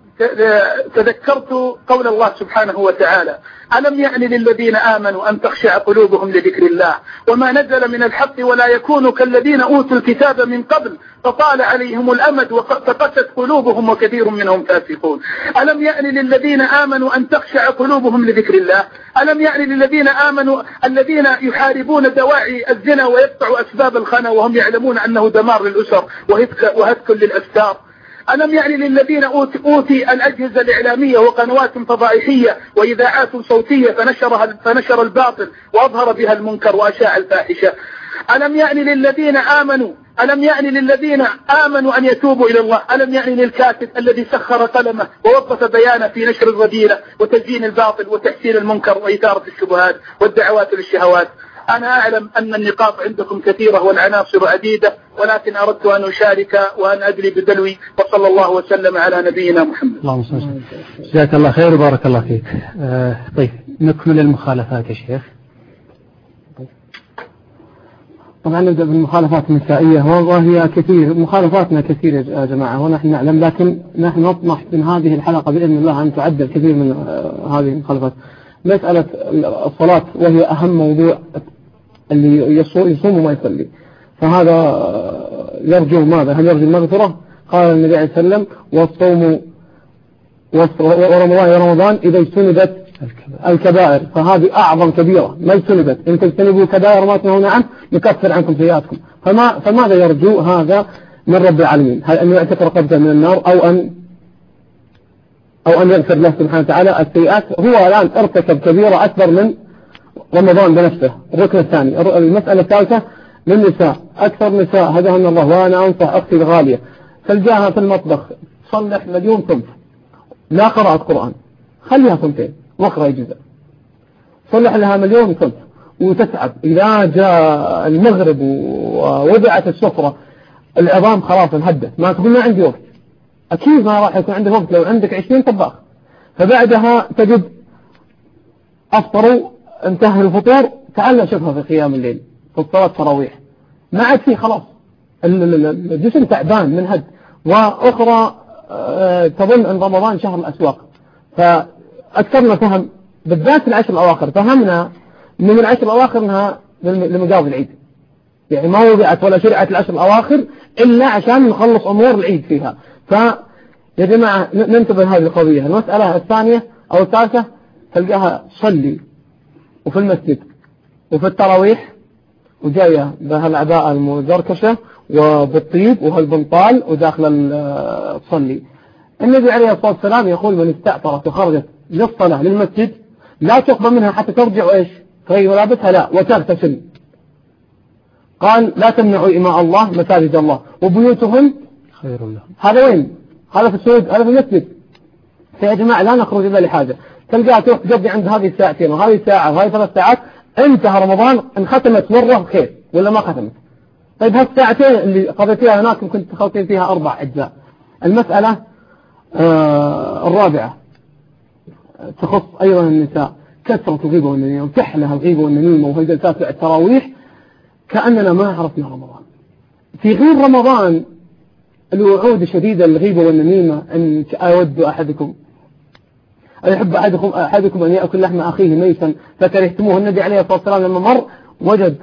تذكرت قول الله سبحانه وتعالى: ألم يأن للذين آمنوا أن تخشع قلوبهم لذكر الله وما نزل من الحق ولا يكونوا كالذين أوتوا الكتاب من قبل فطال عليهم الأمد فقست قلوبهم وكثير منهم فاسقون. ألم يأن للذين آمنوا أن تخشع قلوبهم لذكر الله. ألم يأن للذين آمنوا الذين يحاربون دواعي الزنا ويقطعوا أسباب الخنا وهم يعلمون أنه دمار للأسر وهتك للأفكار. ألم يعني للذين أوتي الأجهزة الإعلامية وقنوات فضائحية وإذاعات صوتية فنشرها فنشر الباطل وأظهر بها المنكر وأشاع الفاحشة. ألم يعني للذين آمنوا ألم يعني للذين آمنوا أن يتوبوا إلى الله. ألم يعني للكاتب الذي سخر قلمه ووظف بيانه في نشر الرذيلة وتزيين الباطل وتحسين المنكر وإثارة الشبهات والدعوات للشهوات. أنا أعلم أن النقاط عندكم كثيرة والعناصر عديدة، ولكن أردت أن أشارك وأن أدلي بدلوي، وصلى الله وسلم على نبينا محمد. اللهم صل وسلم. جزاك الله خير وبارك الله فيك. آه طيب نكمل المخالفات يا شيخ. طبعا نبدأ بالمخالفات النسائية، وهي كثير، مخالفاتنا كثير يا جماعة ونحن نعلم، لكن نحن نطمح من هذه الحلقة بإذن الله أن تعدل كثير من هذه المخالفات. مسألة الصلاة وهي أهم موضوع، اللي يصوم وما يصلي، فهذا يرجو ماذا؟ هل يرجو المغفرة؟ قال النبي عليه السلام: والصوم ورمضان يا رمضان إذا اجتنبت الكبائر، فهذه أعظم كبيرة ما اجتنبت، إن تجتنبوا كبائر ما تنهون عنه يكفر عنكم سيئاتكم. فما فماذا يرجو هذا من رب العالمين؟ هل أن يعتق رقبته من النار أو أن أو أن يغفر له سبحانه وتعالى السيئات؟ هو الآن ارتكب كبيرة أكبر من رمضان بنفسه. الركن الثاني، المسألة الثالثة للنساء، أكثر نساء هداهن الله، وأنا أنصح أختي الغالية تلجاها في المطبخ تصلح مليون صنف، لا قراءة قرآن، خليها صنفين واقرأ جزء، صلح لها مليون صنف وتتعب. إذا جاء المغرب ووضعت السفرة العظام خلاص انهدت، ما تقول ما عندي وقت، أكيد ما راح يكون عندك وقت لو عندك عشرين طباخ. فبعدها تجد أفطروا، انتهى الفطور، تعال شوفها في قيام الليل في الصلاة تراويح، ما عاد فيه خلاص، الجسم تعبان من هد. وأخرى تظن أن رمضان شهر الأسواق، فأكثرنا فهم بالذات العشر الأواخر، فهمنا من العشر الأواخر أنها لمقاضي العيد، يعني ما وضعت ولا شرعت العشر الأواخر إلا عشان نخلص أمور العيد فيها. فيا جماعة ننتبه هذه القضية. المسألة الثانية أو الثالثة تلقاها صلي وفي المسجد وفي التراويح وجاية بهالعباءة المزركشة وبالطيب وهالبنطال وداخل تصلي. النبي عليه الصلاة والسلام يقول: من استعطرت وخرجت للصلاة للمسجد لا تقبل منها حتى ترجع وإيش تغير ملابسها، لا وتغتسل. قال: لا تمنعوا إماء الله مساجد الله وبيوتهم خير لهم. هذا وين؟ هذا في السعود، هذا في المسجد. فيا جماعة لا نخرج إلا لحاجة. تلقاها تروح تقضي عند هذه الساعتين وهذه الساعة وهذه ثلاث ساعات، انتهى رمضان، ان ختمت مرة خير ولا ما ختمت. طيب هالساعتين اللي قضيتيها هناك ممكن تخلصين فيها أربع أجزاء. المسألة آه الرابعة تخص أيضا النساء، كثرة الغيبة والنميمة، وتحلها الغيبة والنميمة وهي جلسات التراويح كأننا ما عرفنا رمضان. في غير رمضان الوعود شديدة الغيبة والنميمة، أن أود أحدكم يحب أحدكم, أحدكم أن يأكل لحم أخيه ميتا فكرهتموه. النبي عليه الصلاة والسلام لما مر وجد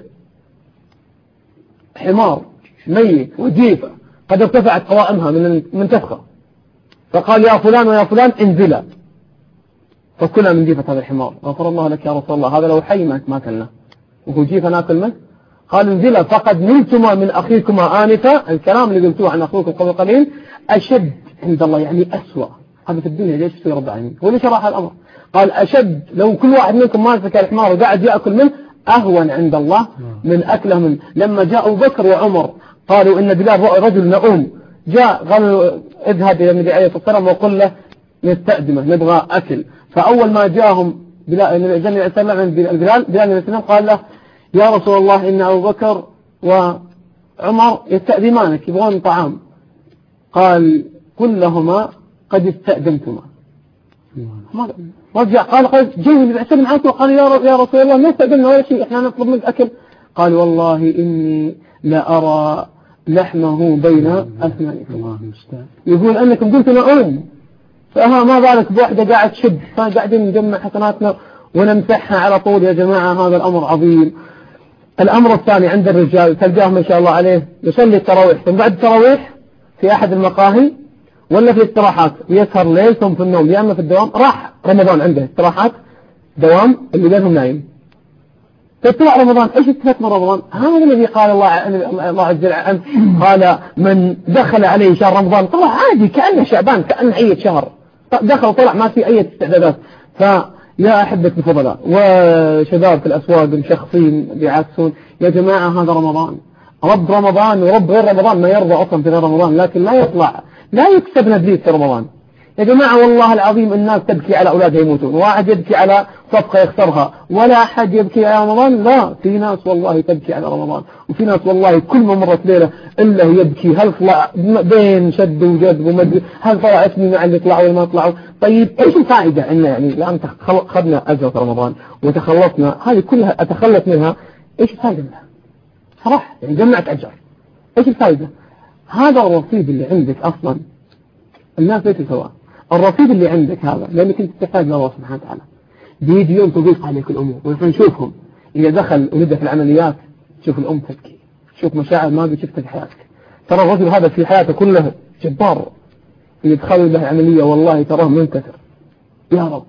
حمار ميت وجيفة قد ارتفعت قوائمها من من تفخة، فقال: يا فلان ويا فلان انزلا فكلا من جيفة هذا الحمار. غفر الله لك يا رسول الله، هذا لو حي ما كلنا وهو جيفة ناكل منه. قال: انزلا فقد نلتما من أخيكما آنفا. الكلام اللي قلتوه عن أخوكم قبل قليل أشد عند الله، يعني أسوأ. هذا في الدنيا ليش يصير رب العالمين؟ هو ليش راح الأمر؟ قال: أشد، لو كل واحد منكم ماسك الحمار وقاعد يأكل منه أهون عند الله من أكله منه. لما جاء أبو بكر وعمر قالوا إن بلال رأى رجل نعوم، جاء قالوا: اذهب إلى النبي عليه الصلاة والسلام وقل له نستأدمه نبغى أكل. فأول ما جاءهم بلال النبي عليه الصلاة والسلام بلال بلال قال له: يا رسول الله إن أبو بكر وعمر يستأذمانك يبغون طعام. قال: قل لهما قد استأذنتما. رجع قال: قال جيني النبي عليه معك وقال: يا رسول الله ما استأذننا ولا شيء، احنا نطلب منك أكل. قال: والله إني لا أرى لحمه بين أسنانكم. يقول أنكم قلت نعوم، فها ما بالك بوحدة قاعد تشد، فقاعدين نجمع حسناتنا ونمسحها على طول. يا جماعة هذا الأمر عظيم. الأمر الثاني عند الرجال تلقاه ما شاء الله عليه يصلي التراويح، ثم بعد التراويح في أحد المقاهي ولا في استراحات يسهر ليل ثم في النوم، يا أما في الدوام. راح رمضان عنده استراحات دوام اللي بينهم نايم. فطلع رمضان، ايش استفدت من رمضان؟ هذا الذي قال الله الله عز وجل قال من دخل عليه شهر رمضان طلع عادي كأنه شعبان، كأنه أي شهر دخل طلع ما في أي استعدادات. فيا أحبة الفضلاء وشباب في الأسواق مشخصين بيعكسون، يا جماعة هذا رمضان، رب رمضان ورب غير رمضان ما يرضى أصلا في غير رمضان، لكن لا يطلع لا يكسب نبليس في رمضان. يا جماعة والله العظيم الناس تبكي على أولادها يموتون، واحد يبكي على صفقة يخسرها، ولا أحد يبكي على رمضان. لا، في ناس والله تبكي على رمضان، وفي ناس والله كل ما مرت ليلة إلا يبكي. هل طلع بين شد وجد ومد، هل طلع اسمي مع اللي طلعوا وما طلعوا؟ طيب إيش الفائدة إن يعني الآن أخذنا أجر رمضان وتخلصنا هذه كلها أتخلص منها، إيش الفائدة منها؟ صراحة يعني جمعت أجر، إيش الفائدة؟ هذا الرصيد اللي عندك أصلا الناس ليس سواء. الرصيد اللي عندك هذا لأنك أنت تحتاج لله سبحانه وتعالى، بيجي يوم تضيق عليك الأمور. ونحن نشوفهم إذا دخل ونبدأ في العمليات، شوف الأم تبكي، شوف مشاعر ما قد شفتها في حياتك. ترى الرجل هذا في حياته كله جبار، يدخل له عملية والله تراه منكسر. يا رب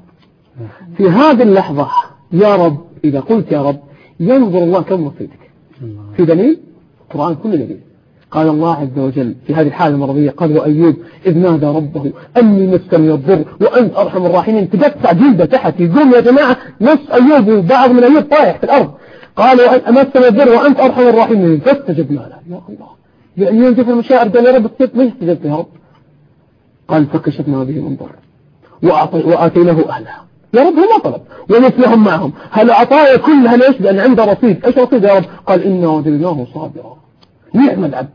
في هذه اللحظة يا رب، إذا قلت يا رب ينظر الله كم رصيدك. في دليل القرآن كله دليل. قال الله عز وجل في هذه الحالة المرضية، قال وأيوب إذ نادى ربه أني مسني الضر وأنت أرحم الراحمين. تقطع جلده تحت، يقول يا جماعة نص أيوب وبعض من أيوب طايح في الأرض. قال مسني الضر وأنت أرحم الراحمين فاستجبنا له. يا الله، يعني ينجف المشاعر قال يا رب كيف ما استجبت يا رب؟ قال فكشفنا به من ضر وآتيناه أهلها. يا رب هو ما طلب ومثلهم معهم. هل عطايا كلها ليش؟ لأن عنده رصيد. إيش رصيد يا رب؟ قال إنا وجدناه صابرا نعم العبد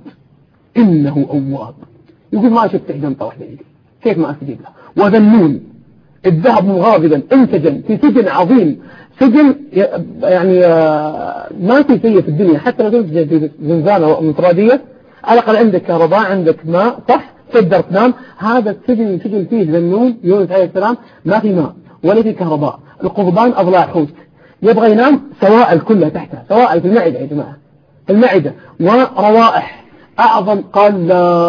إنه أواب. يقول ما شفت جنطة واحدة يجي. كيف ما أستجيب له؟ وذنون الذهب مغاضبا انسجن في سجن عظيم، سجن يعني ما في شيء في الدنيا، حتى لو كنت في زنزانة مفرادية على الأقل عندك كهرباء عندك ماء صح تقدر تنام. هذا السجن سجن فيه ذنون يونس عليه السلام ما في ماء ولا في كهرباء، القضبان أضلاع حوت، يبغى ينام سوائل كلها تحته، سوائل في المعدة يا جماعة، المعدة وروائح أعظم. قال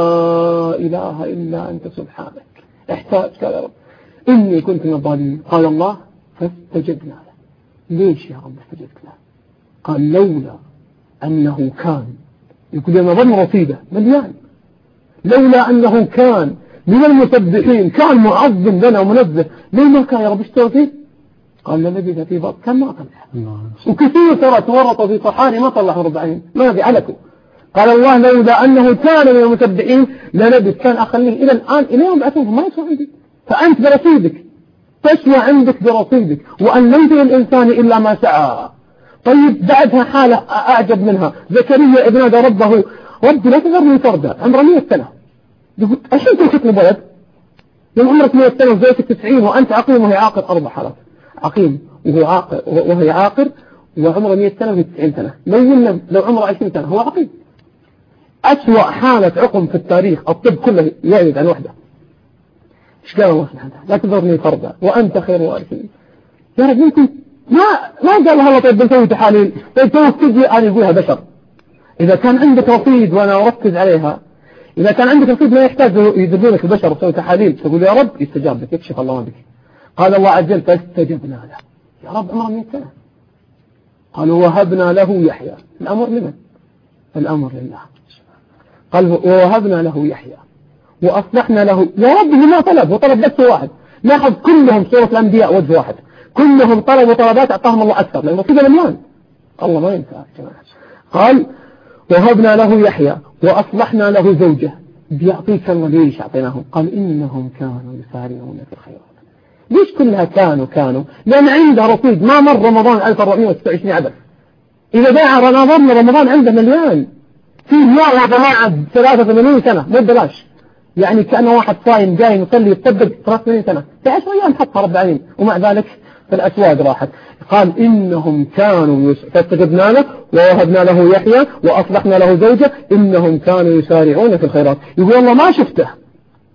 لا إله إلا أنت سبحانك احتاج يا رب إني كنت من الظالمين. قال الله فاستجبنا له. ليش يا رب استجبت له؟ قال لولا أنه كان، يقول لما ظن رصيده مليان، لولا أنه كان من المسبحين كان معظم لنا ومنزه، ليه ما كان يا رب اشتغل فيه؟ قال لبث في بطن كان ما طلع. وكثير ترى تورطوا في صحاري ما طلعوا ربع عين ما في علكوا. قال الله لولا أنه كان من المسبحين للبث، كان أخليه إلى الآن إلى يوم بعثوه ما يسوى عندي. فأنت برصيدك تسوى عندك برصيدك، وأن ليس للإنسان إلا ما سعى. طيب بعدها حالة أعجب منها، زكريا إذ نادى ربه ربي لا تذرني فردا، عمره مئة سنة. يقول عشان تطلب ولد يوم عمرك مئة سنة وزوجتك تسعين وأنت عقيم وهي عاقر، أربع حالات، عقيم وهو عاقر وهي عاقر وعمره مئة سنة وهي تسعين سنة. لو قلنا لو عمره عشرين سنة هو عقيم. أسوأ حالة عقم في التاريخ، الطب كله يعيد عن وحده. إيش قال الله سبحانه لا تذرني فردا وأنت خير وارثين. يا رب يمكن ما ما قال الله طيب بنسوي تحاليل، طيب توكد أنا يقولها بشر. إذا كان عندك رصيد وأنا أركز عليها، إذا كان عندك رصيد ما يحتاج يدرونك البشر وتسوي تحاليل، تقول يا رب يستجاب لك يكشف الله بك. قال الله عز وجل فاستجبنا له. يا رب عمره مئة سنة. قالوا وهبنا له يحيى. الأمر لمن؟ الأمر لله. قال ووهبنا له يحيى وأصلحنا له. يا رب ما طلب وطلب بس واحد. ناخذ كلهم سورة الأنبياء وجه واحد، كلهم طلبوا طلبات أعطاهم الله أكثر لأن رصيده مليان. الله ما ينفع يا جماعة. قال وهبنا له يحيى وأصلحنا له زوجه. بيعطيك الله ليش أعطيناهم؟ قال إنهم كانوا يسارعون في الخيرات. ليش كلها كانوا كانوا؟ لأن عنده رصيد ما مر رمضان ألف وأربعمئة وستة وعشرين عدد. إذا باع رمضان رمضان عنده مليان. في مليار يا جماعة ثلاثة وثمانين سنة مو بلاش، يعني كأنه واحد صايم جاي يصلي يتصدق ثلاثة وثمانين سنة في عشر أيام حطها رب العالمين، ومع ذلك في الأسواق راحت. قال إنهم كانوا يس... فاستجبنا له ووهبنا له يحيى وأصلحنا له زوجه إنهم كانوا يسارعون في الخيرات. يقول الله ما شفته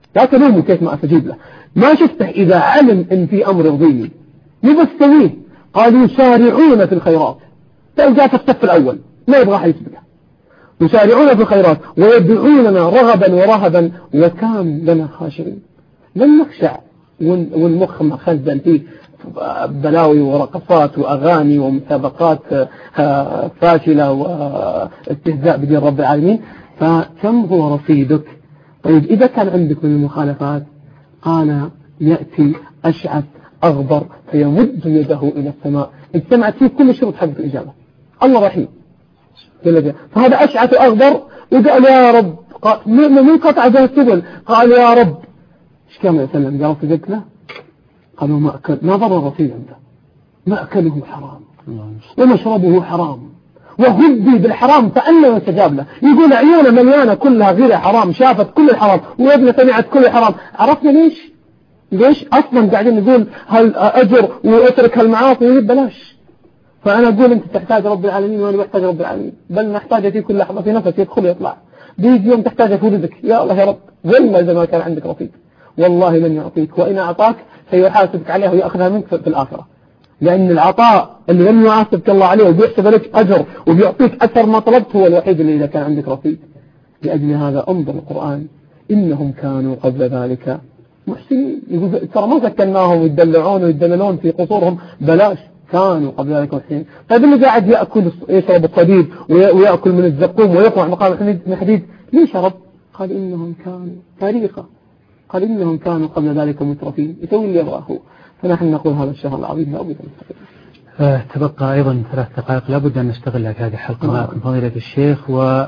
لا تلوموا كيف ما أستجيب له. ما شفته إذا علم إن في أمر يرضيني يبستويه. قال يسارعون في الخيرات، تلقى في الصف الأول ما يبغى أحد يسبقه. يسارعون في الخيرات ويدعوننا رغبا ورهبا وكان لنا خاشعين. لن نخشع والمخ مخزن فيه بلاوي ورقصات وأغاني ومسابقات فاشلة واستهزاء بدين رب العالمين. فكم هو رصيدك؟ طيب إذا كان عندك من المخالفات، قال يأتي أشعث أغبر فيمد يده إلى السماء، اجتمعت فيه كل شروط حق الإجابة. الله رحيم. فهذا أشعث أغبر وقال يا رب، من قطع ذا السبل، قال يا رب ايش كان يسلم؟ قال صدق له؟ قالوا ما أكل، ما ضر الرصيد عنده، مأكله حرام ومشربه حرام وهدي بالحرام فأنه يستجاب له. يقول عيونه مليانة كلها غير حرام، شافت كل الحرام وابنه سمعت كل الحرام. عرفنا ليش؟ ليش أصلا قاعدين نقول هل أجر واترك هالمعاصي بلاش؟ فأنا أقول أنت تحتاج رب العالمين وأنا بحتاج رب العالمين، بل نحتاج في كل لحظة في نفس يدخل يطلع. بيجي يوم تحتاج في ولدك، يا الله يا رب ظلم إذا ما كان عندك رصيد، والله من يعطيك، وإن أعطاك سيحاسبك عليه ويأخذها منك في الآخرة. لأن العطاء اللي لم يعاسبك الله عليه وبيحسب لك أجر وبيعطيك أكثر ما طلبت هو الوحيد اللي إذا كان عندك رصيد. لأجل هذا انظر القرآن، إنهم كانوا قبل ذلك محسنين. يقول ترى ما سكناهم يدلعون ويدللون في قصورهم، بلاش، كانوا قبل ذلك محسنين. طيب اللي قاعد يأكل يشرب الصديد ويأكل من الزقوم ويقع مقام الحديد ليش يا رب؟ قال إنهم كانوا تاريخا، قال إنهم كانوا قبل ذلك مترفين، يسوي اللي يبغاه. فنحن نقول هذا الشهر العظيم لابد أن نستغله. تبقى أيضا ثلاث دقائق لابد أن نستغل هذه الحلقة معكم فضيلة الشيخ. و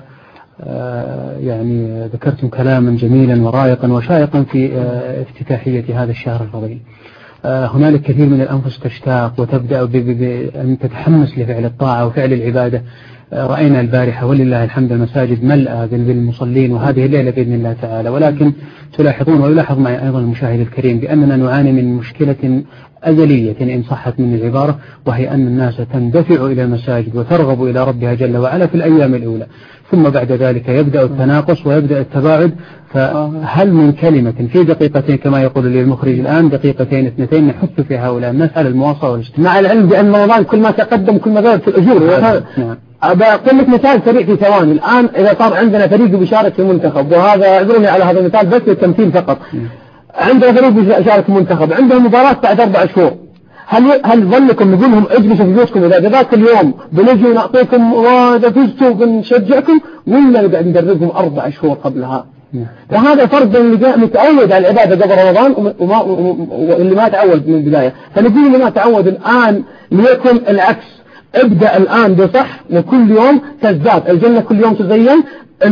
يعني ذكرتم كلاما جميلا ورائقا وشائقا في افتتاحية هذا الشهر الفضيل. هنالك كثير من الأنفس تشتاق وتبدأ بأن تتحمس لفعل الطاعة وفعل العبادة. رأينا البارحة ولله الحمد المساجد ملأى بالمصلين وهذه الليلة بإذن الله تعالى. ولكن تلاحظون ويلاحظ معي أيضا المشاهد الكريم بأننا نعاني من مشكلة أزلية إن صحت من العبارة، وهي أن الناس تندفع إلى المساجد وترغب إلى ربها جل وعلا في الأيام الأولى، ثم بعد ذلك يبدأ التناقص ويبدأ التباعد. فهل من كلمة في دقيقتين كما يقول لي المخرج الآن، دقيقتين اثنتين، نحث في هؤلاء الناس على المواصلة والاجتماع، مع العلم بأن رمضان كل ما تقدم كل ما زادت في الأجور. نعم. أقول لك مثال سريع في ثواني. الآن إذا صار عندنا فريق بيشارك في المنتخب، وهذا اعذروني على هذا المثال بس للتمثيل فقط، عندنا فريق بيشارك في المنتخب، عندهم مباراة بعد أربع شهور، هل هل ظنكم نقول لهم اجلسوا في بيوتكم إذا ذاك اليوم بنجي نعطيكم وإذا فزتوا بنشجعكم، ولا نقعد ندربهم أربع شهور قبلها؟ فهذا فرق بين اللي جاء متعود على العبادة قبل رمضان وما واللي ما تعود من البداية. فنقول اللي ما تعود الآن ليكن العكس، ابدأ الآن بصح وكل يوم تزداد. الجنة كل يوم تزين،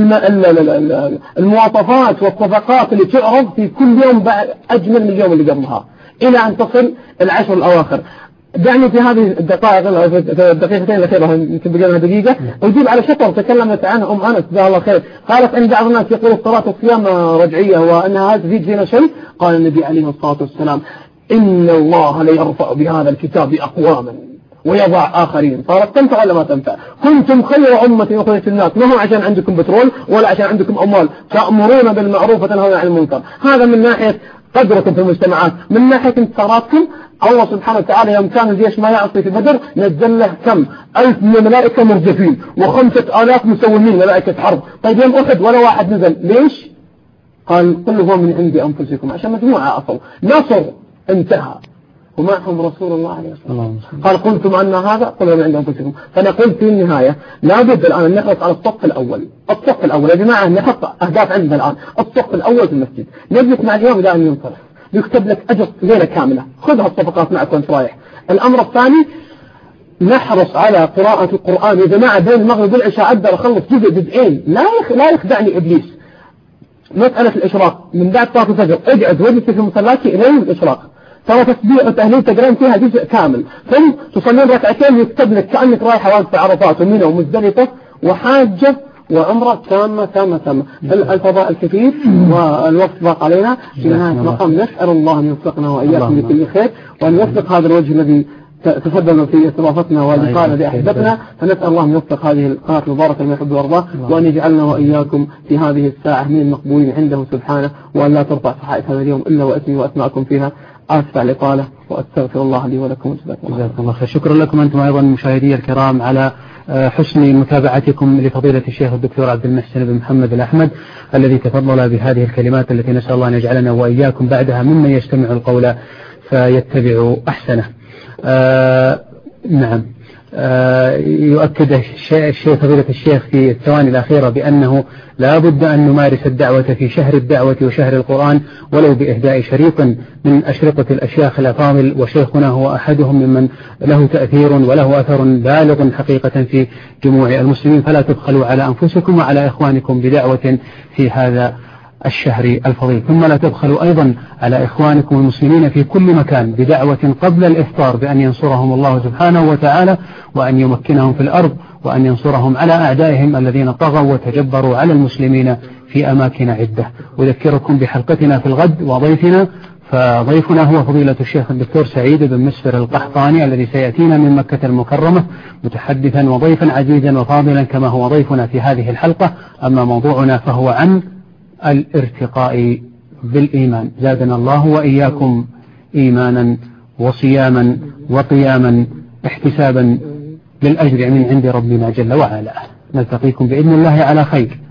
المواصفات والصفقات اللي تعرض في كل يوم أجمل من اليوم اللي قبلها إلى أن تصل العشر الأواخر. دعني في هذه الدقائق الدقيقتين الأخيرة يمكن بقى لنا دقيقة أجيب على شطر تكلمت عنه أم أنس جزاها الله خير. قالت أن بعض الناس يقول الصلاة والصيام رجعية وأنها تزيد فينا شيء. قال النبي عليه الصلاة والسلام إن الله ليرفع بهذا الكتاب أقواما ويضع آخرين. صارت تنفع ولا ما تنفع؟ كنتم خير أمة أخرجت الناس، ما هو عشان عندكم بترول ولا عشان عندكم أموال، تأمرون بالمعروف وتنهون عن المنكر. هذا من ناحية قدركم في المجتمعات. من ناحية انتصاراتكم الله سبحانه وتعالى يوم كان الجيش ما يعصي في بدر نزل له كم ألف من الملائكة مرجفين وخمسة آلاف مسومين ملائكة حرب. طيب يوم أحد ولا واحد نزل، ليش؟ قال كل هو من عند أنفسكم، عشان مجموعة أصل نصر انتهى ومعهم رسول الله عليه الصلاة والسلام. قال قلتم أن هذا قلوا من عند أنفسكم. فنقول في النهاية لابد الآن أن نحرص على الصف الأول. الصف الأول يا جماعة نحط أهداف عندنا الآن. الصف الأول في المسجد نجلس مع اليوم إلى أن ينصرف، يكتب لك أجر ليلة كاملة، خذها الصفقات معك وانت رايح. الأمر الثاني نحرص على قراءة القرآن يا جماعة بين المغرب والعشاء أقدر أخلص جزء جزئين، لا يخ... لا يخدعني إبليس. مسألة الإشراق من بعد صلاة الفجر اقعد واجلس في مصلاتك إلى الإشراق، ترى تسبيح وتهليل تقرأين فيها جزء كامل، ثم تصلين ركعتين يكتب لك كأنك رايحة واقفة عرفات ومنى ومزدلفة وحاجة وعمرة تامة تامة تامة. الفضاء الكثير والوقت ضاق علينا. في نهاية المقام نسأل الله أن يوفقنا وإياكم لكل خير، وأن يوفق هذا الوجه الذي تسبب في استضافتنا ولقائنا بأحبتنا، فنسأل الله أن يوفق هذه القناة المباركة لما يحب ويرضاه، وأن يجعلنا وإياكم في هذه الساعة من المقبولين عنده سبحانه، وأن لا ترفع صحائف هذا اليوم إلا واسمي وأسماءكم فيها. آسف على الإطالة وأستغفر الله لي ولكم. جزاكم الله خير. شكرا لكم أنتم أيضا مشاهدي الكرام على حسن متابعتكم لفضيلة الشيخ الدكتور عبد المحسن بن محمد الأحمد الذي تفضل بهذه الكلمات التي نسأل الله أن يجعلنا وإياكم بعدها ممن يستمع القول فيتبع أحسنه. آه نعم. آه يؤكد الشيخ فضيلة الشيخ في الثواني الأخيرة بأنه لا بد أن نمارس الدعوة في شهر الدعوة وشهر القرآن ولو بإهداء شريط من أشرطة الأشياخ الأفاضل، وشيخنا هو أحدهم ممن له تأثير وله أثر بالغ حقيقة في جموع المسلمين، فلا تبخلوا على أنفسكم وعلى إخوانكم بدعوة في هذا الشهر الفضيل، ثم لا تبخلوا أيضا على إخوانكم المسلمين في كل مكان بدعوة قبل الإفطار بأن ينصرهم الله سبحانه وتعالى، وأن يمكنهم في الأرض، وأن ينصرهم على أعدائهم الذين طغوا وتجبروا على المسلمين في أماكن عدة. أذكركم بحلقتنا في الغد وضيفنا، فضيفنا هو فضيلة الشيخ الدكتور سعيد بن مسفر القحطاني الذي سيأتينا من مكة المكرمة متحدثا وضيفا عزيزا وفاضلا كما هو ضيفنا في هذه الحلقة. أما موضوعنا فهو عن الارتقاء بالإيمان. زادنا الله وإياكم إيمانا وصياما وقياما احتسابا للأجر من عند ربنا جل وعلا. نلتقيكم بإذن الله على خير.